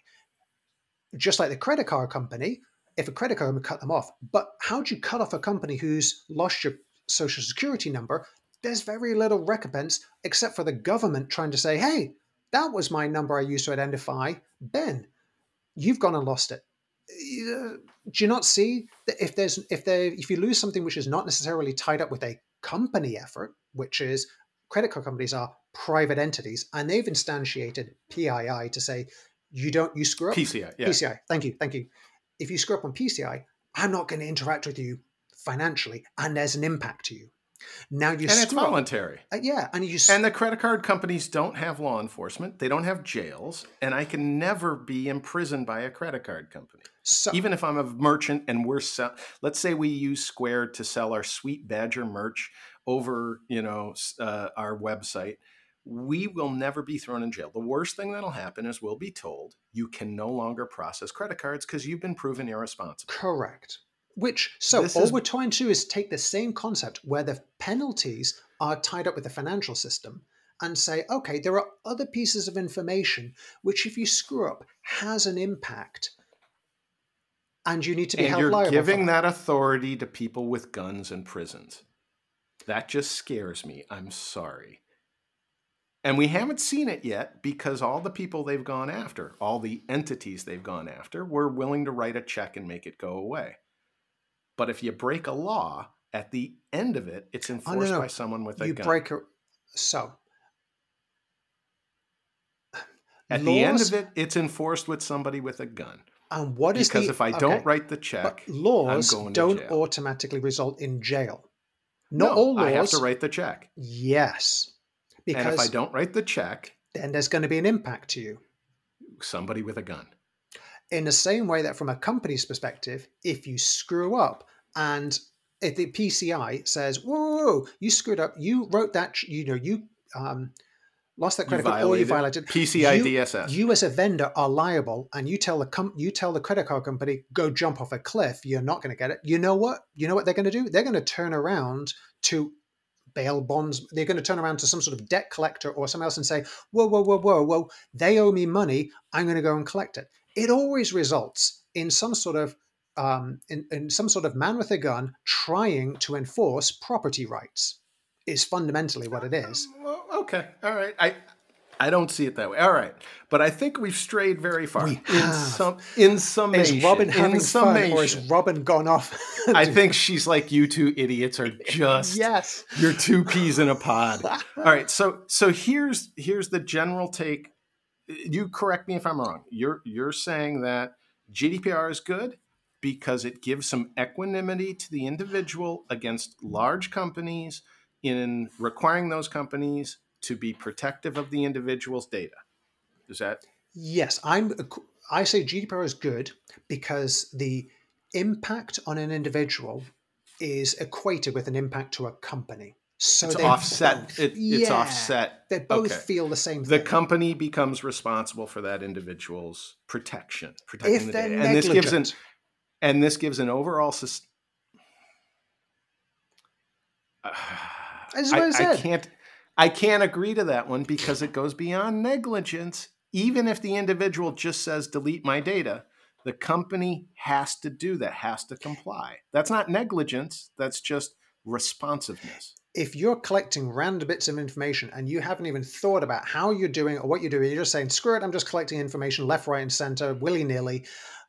Just like the credit card company, if a credit card would cut them off. But how do you cut off a company who's lost your Social Security number? There's very little recompense except for the government trying to say, hey, that was my number I used to identify Ben. You've gone and lost it. Uh, do you not see that if there's if there if you lose something which is not necessarily tied up with a company effort, which is credit card companies are private entities and they've instantiated P I I to say you don't you screw up P C I, yeah. P C I. Thank you, thank you. If you screw up on P C I, I'm not going to interact with you financially, and there's an impact to you. Now you And it's screw up. voluntary. Uh, yeah, and you s- And the credit card companies don't have law enforcement. They don't have jails. And I can never be imprisoned by a credit card company. so, Even if I'm a merchant and we're sell, let's say we use Square to sell our Sweet Badger merch over, you know, uh, our website, we will never be thrown in jail. The worst thing that'll happen is we'll be told you can no longer process credit cards because you've been proven irresponsible. correct. Which, so This all is- we're trying to do is take the same concept where the penalties are tied up with the financial system and say, okay, there are other pieces of information which, if you screw up, has an impact, and you need to be And held you're liable giving for that authority to people with guns in prisons. That just scares me. I'm sorry. And we haven't seen it yet because all the people they've gone after, all the entities they've gone after, were willing to write a check and make it go away. But if you break a law, at the end of it, it's Oh, no, enforced no. by someone with a you gun. break a so At the end laws of it, it's enforced with somebody with a gun. and what is Because the if I okay, don't write the but check, laws I'm going to don't jail. automatically result in jail. Not No, all laws. I have to write the check. Yes, because And if I don't write the check, then there's going to be an impact to you. somebody with a gun. In the same way that from a company's perspective, if you screw up and if the P C I says, whoa, whoa, whoa, you screwed up, you wrote that, you know, you um, lost that You credit card, or you violated violated P C I you, D S S. You as a vendor are liable, and you tell the com- you tell the credit card company, go jump off a cliff. You're not going to get it. You know what? You know what they're going to do? They're going to turn around to bail bonds. They're going to turn around to some sort of debt collector or something else and say, whoa, whoa, whoa, whoa, whoa, they owe me money. I'm going to go and collect it. It always results in some sort of um, in, in some sort of man with a gun trying to enforce property rights. Is fundamentally what it is. Um, well, okay, all right. I I don't see it that way. All right, but I think we've strayed very far. We in have. some in summation. Is Robin having in fun, summation, or is Robin gone off? I think she's like, you two idiots are just yes. You're two peas in a pod. All right, so so here's here's the general take. You correct me if I'm wrong. You're you're saying that G D P R is good because it gives some equanimity to the individual against large companies in requiring those companies to be protective of the individual's data. Is that? Yes, I'm. I say G D P R is good because the impact on an individual is equated with an impact to a company. So it's they offset. Both, It, yeah, it's offset. They both okay. feel the same the thing. The company becomes responsible for that individual's protection, protecting if the they're data, negligent. and this gives an and this gives an overall. Uh, That's what I, I said. I can't. I can't agree to that one because it goes beyond negligence. Even if the individual just says, delete my data, the company has to do that, has to comply. That's not negligence. That's just responsiveness. If you're collecting random bits of information and you haven't even thought about how you're doing or what you're doing, you're just saying, screw it, I'm just collecting information left, right, and center, willy-nilly,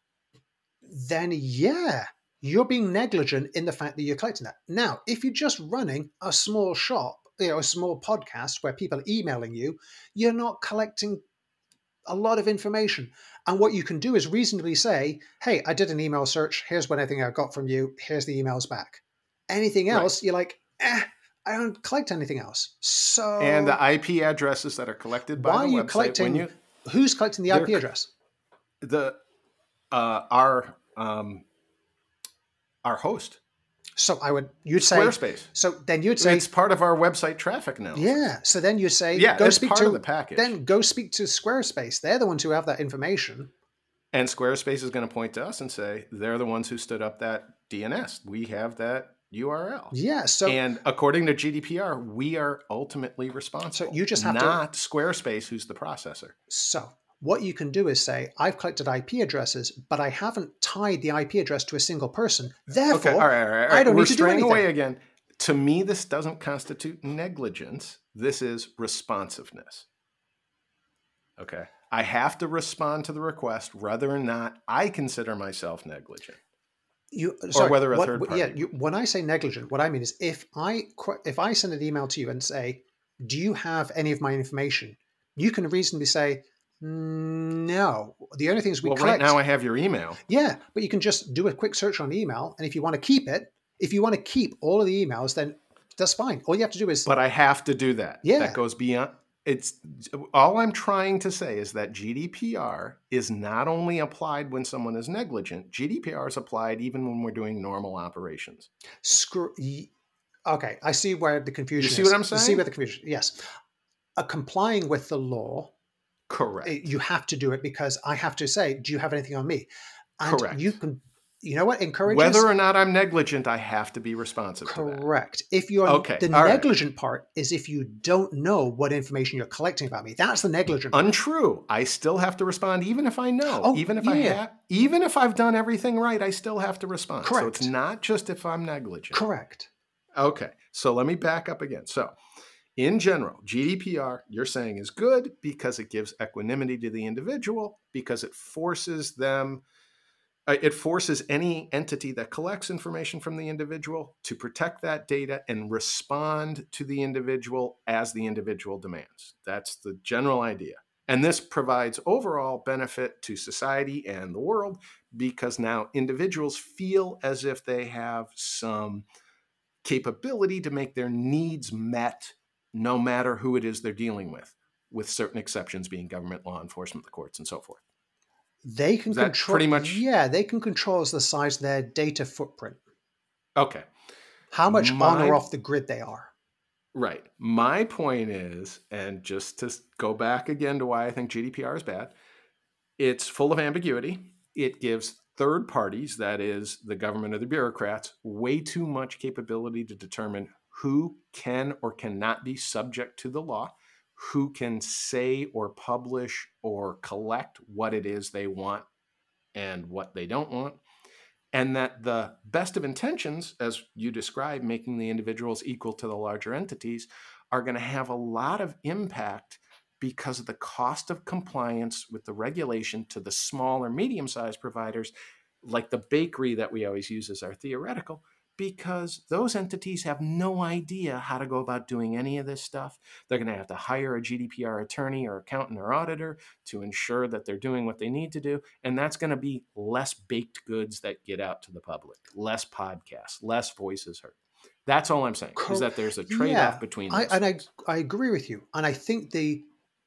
then yeah, you're being negligent in the fact that you're collecting that. Now, if you're just running a small shop, you know, a small podcast where people are emailing you, you're not collecting a lot of information. And what you can do is reasonably say, hey, I did an email search. Here's what everything I got from you. Here's the emails back. Anything else, right. You're like, eh, I don't collect anything else. So, and the I P addresses that are collected by why the are you website, collecting? When you, who's collecting the I P address? The uh, our um, our host. So I would, you'd Squarespace. say, so then you'd say, it's part of our website traffic now. Yeah. So then you say, yeah, go it's speak part to of the package. Then go speak to Squarespace. They're the ones who have that information. And Squarespace is going to point to us and say, they're the ones who stood up that D N S. We have that U R L. Yeah. So, and according to G D P R, we are ultimately responsible. So you just have not to, Squarespace, who's the processor. So what you can do is say, I've collected I P addresses, but I haven't tied the I P address to a single person. Therefore, okay, all right, all right, all right. I don't We're need to do straying anything. away again. To me, this doesn't constitute negligence. This is responsiveness. Okay. I have to respond to the request whether or not I consider myself negligent. You, sorry, or whether a what, third party. Yeah, you, when I say negligent, what I mean is if I if I send an email to you and say, do you have any of my information? You can reasonably say, no. The only things we well, collect... right now I have your email. Yeah, but you can just do a quick search on email, and if you want to keep it, if you want to keep all of the emails, then that's fine. All you have to do is... But I have to do that. Yeah. That goes beyond... It's all I'm trying to say is that G D P R is not only applied when someone is negligent. G D P R is applied even when we're doing normal operations. Screw... Okay, I see where the confusion is. You see what I'm saying? I see where the confusion... Yes. Uh, complying with the law... Correct. You have to do it because I have to say, do you have anything on me? And Correct. You can, you know what, encourages... Whether or not I'm negligent, I have to be responsive Correct. to that. If you're... Okay. The All negligent right. part is if you don't know what information you're collecting about me. That's the negligent part. Untrue. I still have to respond even if I know. Oh, even if yeah. I have... Even if I've done everything right, I still have to respond. Correct. So it's not just if I'm negligent. Correct. Okay. So let me back up again. So... In general, G D P R, you're saying, is good because it gives equanimity to the individual, because it forces them, uh, it forces any entity that collects information from the individual to protect that data and respond to the individual as the individual demands. That's the general idea. And this provides overall benefit to society and the world because now individuals feel as if they have some capability to make their needs met no matter who it is they're dealing with, with certain exceptions being government, law enforcement, the courts, and so forth. They can Is that control... pretty much... Yeah, they can control the size of their data footprint. Okay. How much My... on or off the grid they are. Right. My point is, and just to go back again to why I think G D P R is bad, it's full of ambiguity. It gives third parties, that is the government or the bureaucrats, way too much capability to determine who can or cannot be subject to the law, who can say or publish or collect what it is they want and what they don't want. And that the best of intentions, as you described, making the individuals equal to the larger entities, are going to have a lot of impact because of the cost of compliance with the regulation to the small or medium-sized providers, like the bakery that we always use as our theoretical, because those entities have no idea how to go about doing any of this stuff. They're going to have to hire a G D P R attorney or accountant or auditor to ensure that they're doing what they need to do. And that's going to be less baked goods that get out to the public, less podcasts, less voices heard. That's all I'm saying, Cor- is that there's a trade-off yeah, between I, those. and I, I agree with you. And I think the,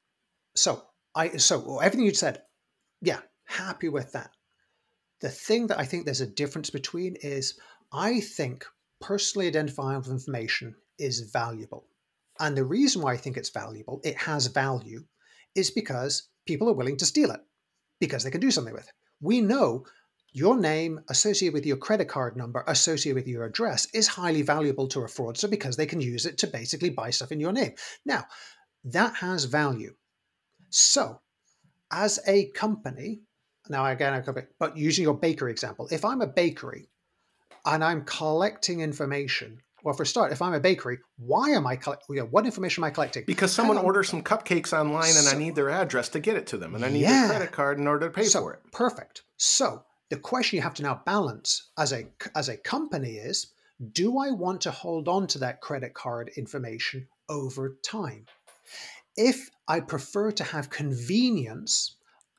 so I, so everything you said, yeah, happy with that. The thing that I think there's a difference between is I think personally identifiable information is valuable. And the reason why I think it's valuable, it has value, is because people are willing to steal it because they can do something with it. We know your name associated with your credit card number, associated with your address, is highly valuable to a fraudster because they can use it to basically buy stuff in your name. Now, that has value. So, as a company, now again, I could, but using your bakery example, if I'm a bakery and I'm collecting information, well, for a start, if I'm a bakery, why am I collecting? You know, what information am I collecting? Because someone orders some cupcakes online and so, I need their address to get it to them, and I need yeah. their credit card in order to pay so, for it. Perfect. So the question you have to now balance as a as a company is: do I want to hold on to that credit card information over time? If I prefer to have convenience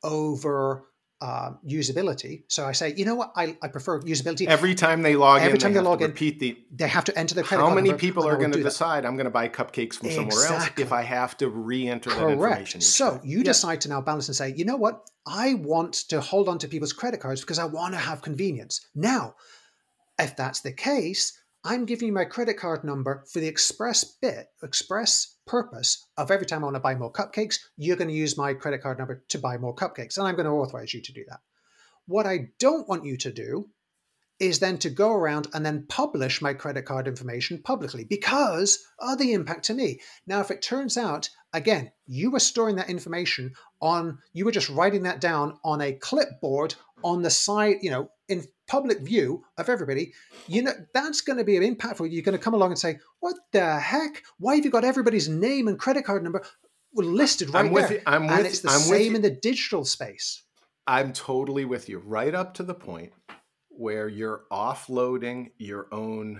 over uh, usability, so I say, you know what, I, I prefer usability. Every time they log Every in, time they, they log in, repeat the. They have to enter the credit How card many number, people are going to decide that. I'm going to buy cupcakes from exactly. somewhere else if I have to re-enter Correct. that information? Each so time? you yeah. decide to now balance and say, you know what, I want to hold on to people's credit cards because I want to have convenience. Now, if that's the case, I'm giving you my credit card number for the express bit, express purpose of every time I want to buy more cupcakes, you're going to use my credit card number to buy more cupcakes, and I'm going to authorize you to do that. What I don't want you to do is then to go around and then publish my credit card information publicly because of the impact to me. Now, if it turns out, again, you were storing that information on, you were just writing that down on a clipboard on the side, you know, in public view of everybody, you know, that's going to be impactful. You're going to come along and say, what the heck? Why have you got everybody's name and credit card number listed right I'm with there? You. I'm with and it's the I'm same in the digital space. I'm totally with you, right up to the point where you're offloading your own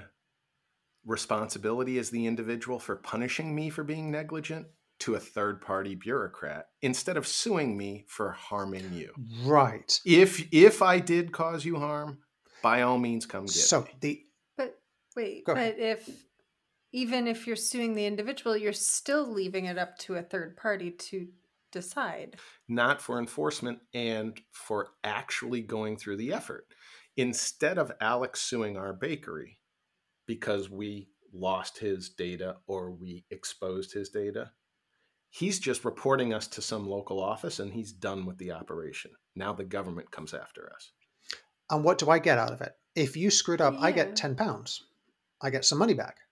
responsibility as the individual for punishing me for being negligent to a third-party bureaucrat instead of suing me for harming you. Right. If if I did cause you harm, by all means, come get so me. The, but wait, Go but ahead. if even if you're suing the individual, you're still leaving it up to a third party to decide. Not for enforcement and for actually going through the effort. Instead of Alex suing our bakery because we lost his data or we exposed his data, he's just reporting us to some local office and he's done with the operation. Now the government comes after us. And what do I get out of it? If you screwed up, Yeah. I get ten pounds. I get some money back.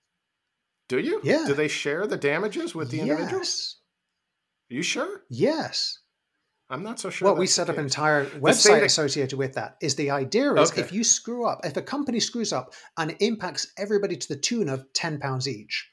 Do you? Yeah. Do they share the damages with the yes. individuals? Are you sure? Yes. I'm not so sure. Well, we set up an entire website that... associated with that. Is the idea is okay. if you screw up, if a company screws up and it impacts everybody to the tune of ten pounds each,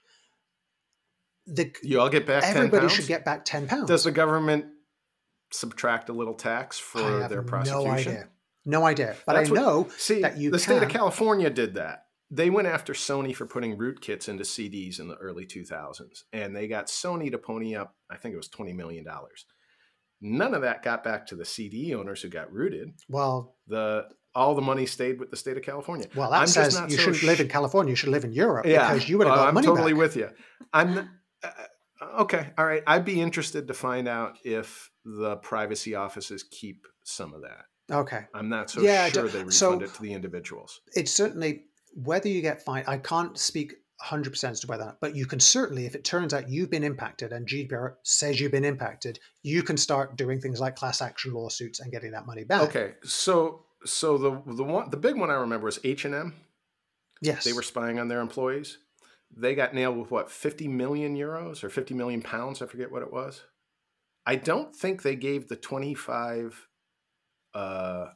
the you all get back everybody ten pounds? should get back ten pounds. Does the government subtract a little tax for their prosecution? No idea. No idea. But That's I what, know see, that you the can. state of California did that. They went after Sony for putting rootkits into C Ds in the early two thousands, and they got Sony to pony up, I think it was twenty million dollars. None of that got back to the C D owners who got rooted. Well, the all the money stayed with the state of California. Well, that I'm says just not you so shouldn't sh- live in California. You should live in Europe yeah, because you would have got uh, I'm money totally back. with you. I'm uh, okay. All right. I'd be interested to find out if the privacy offices keep some of that. Okay. I'm not so yeah, sure they refund so it to the individuals. It's certainly whether you get fined. I can't speak one hundred percent as to whether, but you can certainly, if it turns out you've been impacted and G D P R says you've been impacted, you can start doing things like class action lawsuits and getting that money back. Okay, so so the the one the big one I remember is H and M. Yes, they were spying on their employees. They got nailed with what, fifty million euros or fifty million pounds? I forget what it was. I don't think they gave the twenty-five uh,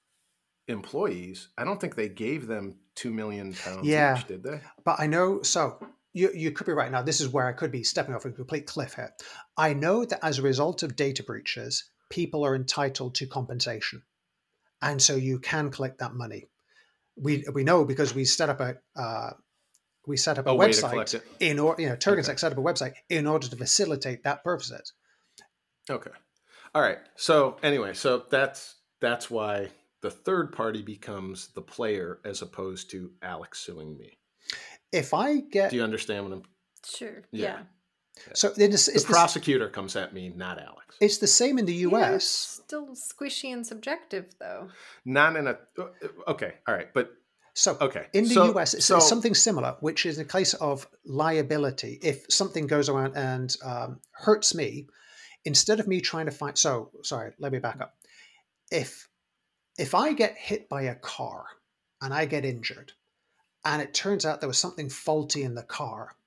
employees. I don't think they gave them two million pounds yeah, each, did they? But I know, so you, you could be right. Now, this is where I could be stepping off a complete cliff here. I know that as a result of data breaches, people are entitled to compensation. And so you can collect that money. We we know because we set up a uh, we set up a, A way to collect website it. in order, you know, TurganTech Okay. set up a website in order to facilitate that purposes. Okay. All right. So anyway, so that's that's why the third party becomes the player as opposed to Alex suing me. If I get, Do you understand what I'm? Sure. Yeah. Yeah. so it is, The it's, the, prosecutor comes at me, not Alex. it's the same in the U Yeah, S. it's still squishy and subjective, though. Not in a. Okay. All right. But So okay. in the so, U S, it's, so, it's something similar, which is a case of liability. If something goes around and um, hurts me, instead of me trying to find, so sorry, let me back up. If if I get hit by a car and I get injured, and it turns out there was something faulty in the car,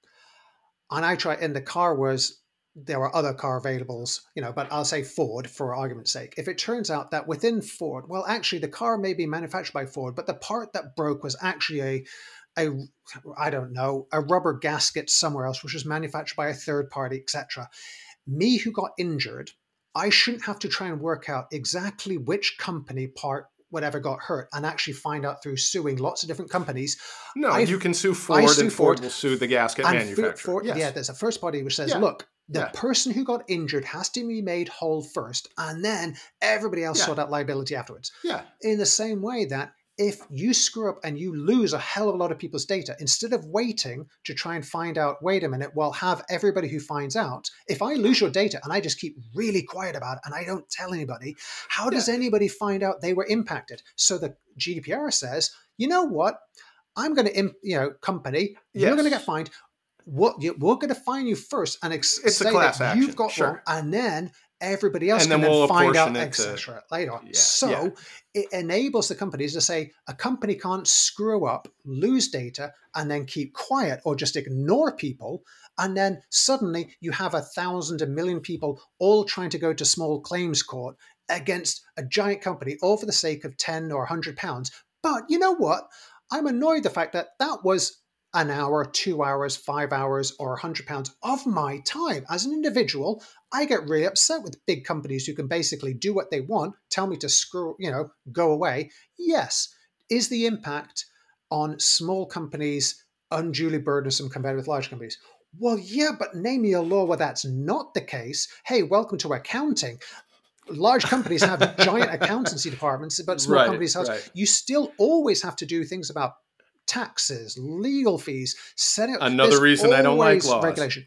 and I try, and the car was, there were other car availables, you know, but I'll say Ford for argument's sake. If it turns out that within Ford, well, actually the car may be manufactured by Ford, but the part that broke was actually a, a I don't know, a rubber gasket somewhere else, which was manufactured by a third party, et cetera. Me who got injured, I shouldn't have to try and work out exactly which company part whatever got hurt and actually find out through suing lots of different companies. no, I- you can sue I Ford, sue and Ford Ford, will sue the gasket And manufacturer. Ford, yes. yeah, there's a first party which says, Yeah. look, the Yeah. person who got injured has to be made whole first, and then everybody else Yeah. sort out liability afterwards. yeah. In the same way that if you screw up and you lose a hell of a lot of people's data, instead of waiting to try and find out, wait a minute, well, have everybody who finds out, if I lose your data and I just keep really quiet about it and I don't tell anybody, how does Yeah. anybody find out they were impacted? So the G D P R says, you know what? I'm going to, you know, company, you're going to Yes. get fined. What you, we're going to fine you first and ex- It's a say class that action, you've got sure. wrong, and then everybody else And can then then we'll find out, apportion et it to- cetera later on. Yeah, So yeah. it enables the companies to say a company can't screw up, lose data, and then keep quiet or just ignore people. And then suddenly you have a thousand, a million people all trying to go to small claims court against a giant company, all for the sake of ten or one hundred pounds. But you know what? I'm annoyed the fact that that was an hour, two hours, five hours, or one hundred pounds of my time. As an individual, I get really upset with big companies who can basically do what they want, tell me to screw, you know, go away. Yes. Is the impact on small companies unduly burdensome compared with large companies? Well, yeah, but name me a law where that's not the case. Hey, welcome to accounting. Large companies have giant accountancy departments, but small Right, companies have, right. you still always have to do things about taxes, legal fees, setting up. Another there's reason I don't like always laws. regulation.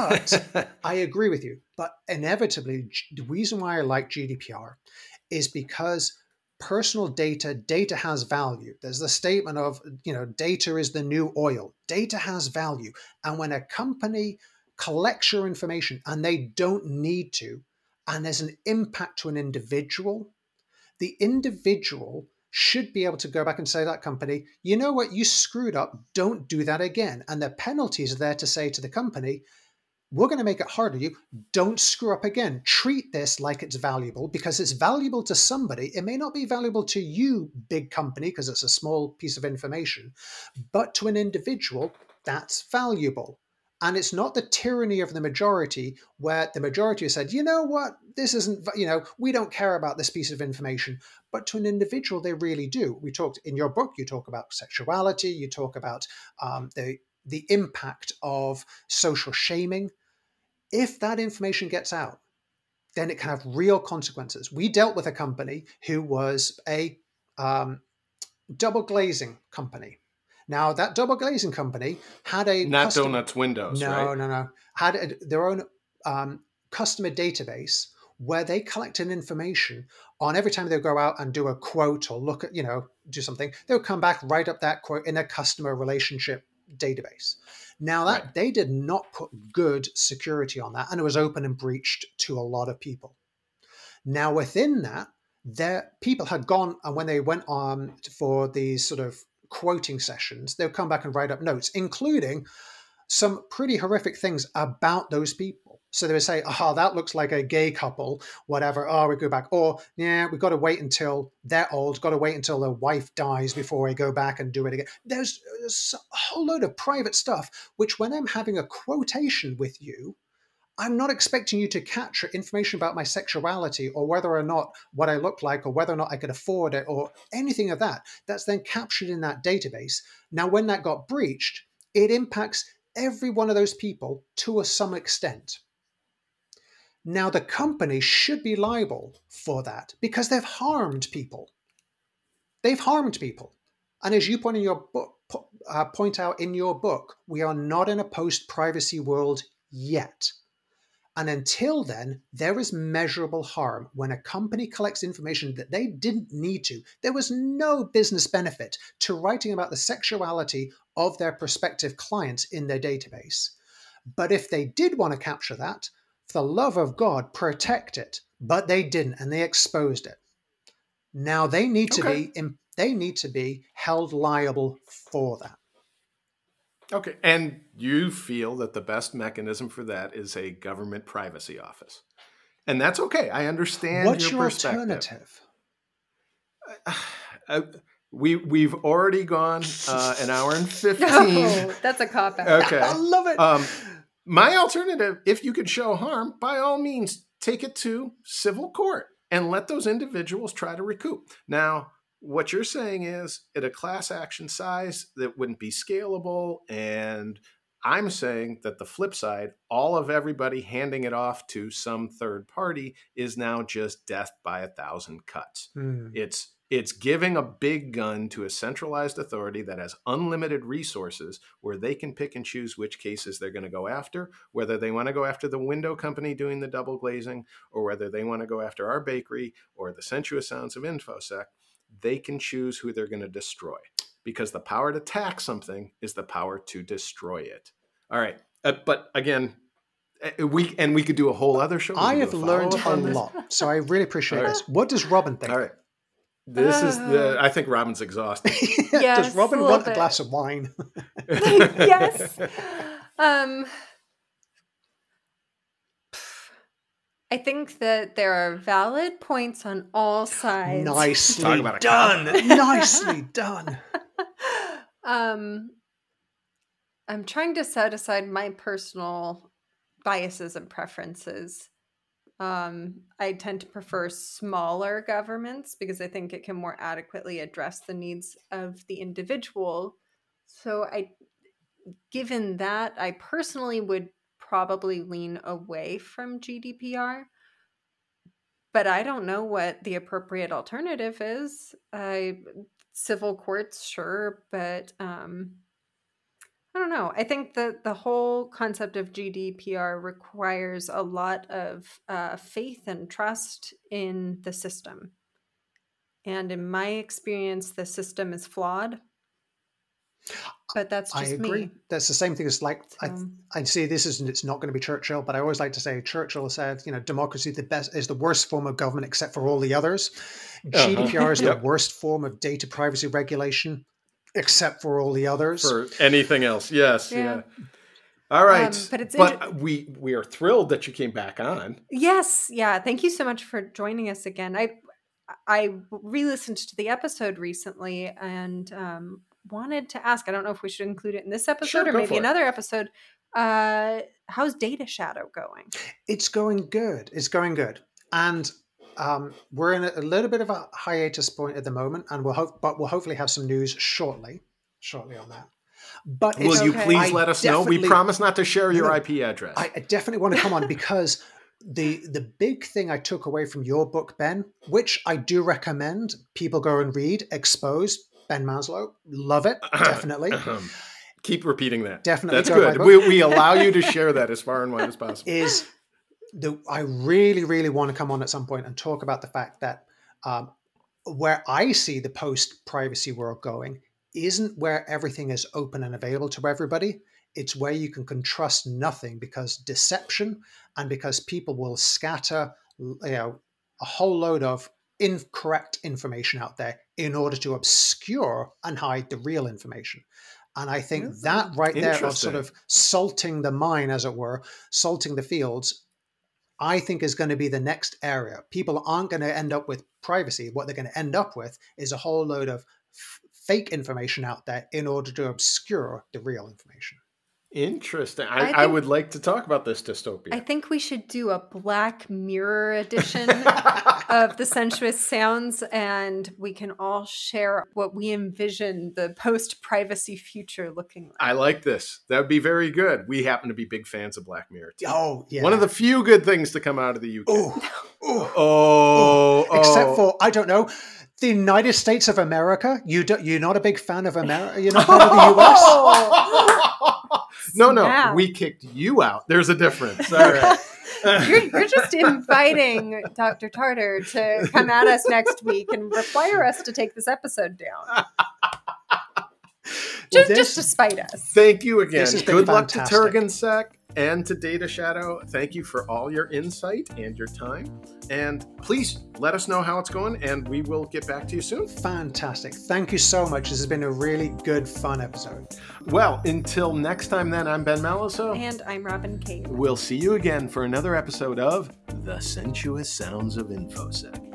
But I agree with you. But inevitably, G- the reason why I like G D P R is because personal data, data has value. There's the statement of, you know, data is the new oil. Data has value. And when a company collects your information and they don't need to, and there's an impact to an individual, the individual should be able to go back and say to that company, you know what, you screwed up, don't do that again. And the penalties are there to say to the company, we're going to make it harder on you. Don't screw up again. Treat this like it's valuable because it's valuable to somebody. It may not be valuable to you, big company, because it's a small piece of information, but to an individual, that's valuable. And it's not the tyranny of the majority where the majority has said, you know what, this isn't, you know, we don't care about this piece of information. But to an individual, they really do. We talked in your book, you talk about sexuality, you talk about um, the the impact of social shaming. If that information gets out, then it can have real consequences. We dealt with a company who was a um, double glazing company. Now, that double glazing company had a Not custom- donuts windows, no, right? no, no. Had a, their own um, customer database where they collected information on every time they go out and do a quote or look at, you know, do something. They'll come back, write up that quote in a customer relationship database. Now that Right. they did not put good security on that, and it was open and breached to a lot of people. Now within that, there people had gone, and when they went on for these sort of quoting sessions, they'll come back and write up notes, including some pretty horrific things about those people. So they would say, oh, that looks like a gay couple, whatever. Oh, we go back. Or, yeah, we've got to wait until they're old, got to wait until their wife dies before we go back and do it again. There's, there's a whole load of private stuff, which when I'm having a quotation with you, I'm not expecting you to capture information about my sexuality or whether or not what I look like or whether or not I could afford it or anything of that. That's then captured in that database. Now, when that got breached, it impacts every one of those people to a some extent. Now, the company should be liable for that because they've harmed people. They've harmed people. And as you point in your book, uh, point out in your book, we are not in a post-privacy world yet. And until then, there is measurable harm when a company collects information that they didn't need to. There was no business benefit to writing about the sexuality of their prospective clients in their database. But if they did want to capture that, for the love of God, protect it. But they didn't, and they exposed it. Now they need to Okay. be they need to be held liable for that. Okay. And you feel that the best mechanism for that is a government privacy office. And that's okay. I understand What's your, your perspective. alternative? Uh, we, we've already gone uh, an hour and fifteen. No, that's a cop-out. Okay. I love it. Um, my alternative, if you could show harm, by all means, take it to civil court and let those individuals try to recoup. Now, what you're saying is at a class action size that wouldn't be scalable. And I'm saying that the flip side, all of everybody handing it off to some third party is now just death by a thousand cuts. Hmm. It's It's giving a big gun to a centralized authority that has unlimited resources where they can pick and choose which cases they're going to go after, whether they want to go after the window company doing the double glazing or whether they want to go after our bakery or the sensuous sounds of InfoSec. They can choose who they're going to destroy because the power to tax something is the power to destroy it. All right. Uh, but again, we and we could do a whole other show. We I could have do learned a follow-up on this. lot, so I really appreciate All right. this. What does Robin think? All right. This is the, I think Robin's exhausted. Yes, Does Robin a want little a bit. glass of wine? Yes. Um, I think that there are valid points on all sides. Nicely Talk about a done. cop-out. Nicely done. um, I'm trying to set aside my personal biases and preferences. Um, I tend to prefer smaller governments because I think it can more adequately address the needs of the individual. So I, given that, I personally would probably lean away from G D P R. But I don't know what the appropriate alternative is. I civil courts, sure, but um, I don't know. I think that the whole concept of G D P R requires a lot of uh, faith and trust in the system. And in my experience, the system is flawed. But that's I just agree. me. That's the same thing as like I, So- I see this is it's not going to be Churchill, but I always like to say Churchill said, you know, democracy is the best is the worst form of government except for all the others. Uh-huh. G D P R is Yep. the worst form of data privacy regulation except for all the others. For anything else. Yes. Yeah. Yeah. All right. Um, but it's but inter- we we are thrilled that you came back on. Yes, yeah. Thank you so much for joining us again. I I re-listened to the episode recently and um, wanted to ask. I don't know if we should include it in this episode Sure, or go maybe for it. another episode. Uh, how's Data Shadow going? It's going good. It's going good. And um, we're in a, a little bit of a hiatus point at the moment, and we'll hope, but we'll hopefully have some news shortly, shortly on that. But Will it's, you okay. please I let us know? We definitely- promise not to share No, your no. I P address. I, I definitely want to come on because the the big thing I took away from your book, Ben, which I do recommend people go and read, Exposed, Ben Maslow, love it, definitely. Keep repeating that. Definitely That's go by good. book. We, we allow you to share that as far and wide as possible. Is the I really, really want to come on at some point and talk about the fact that um, where I see the post-privacy world going isn't where everything is open and available to everybody. It's where you can trust nothing, because deception and because people will scatter, you know, a whole load of incorrect information out there in order to obscure and hide the real information. And I think mm-hmm. that right there of sort of salting the mine, as it were, salting the fields, I think is going to be the next area. People aren't going to end up with privacy. What they're going to end up with is a whole load of f- fake information out there in order to obscure the real information. Interesting. I, I, think, I would like to talk about this dystopia. I think we should do a Black Mirror edition of the Sensuous Sounds, and we can all share what we envision the post-privacy future looking like. I like this. That would be very good. We happen to be big fans of Black Mirror, too. Oh, yeah. One of the few good things to come out of the U K. Oh, oh, oh, oh. Except for, I don't know, the United States of America. You do, you're not a big fan of America? You're not a fan of the U S? No, no, we kicked you out. There's a difference. All right. you're, you're just inviting Doctor Tartar to come at us next week and require us to take this episode down. Just, well, this, just to spite us. Thank you again. Good luck fantastic. to Turgensec and to Data Shadow. Thank you for all your insight and your time. And please let us know how it's going, and we will get back to you soon. Fantastic. Thank you so much. This has been a really good, fun episode. Well, until next time then, I'm Ben Malisoe. And I'm Robin Cave. We'll see you again for another episode of The Sensuous Sounds of InfoSec.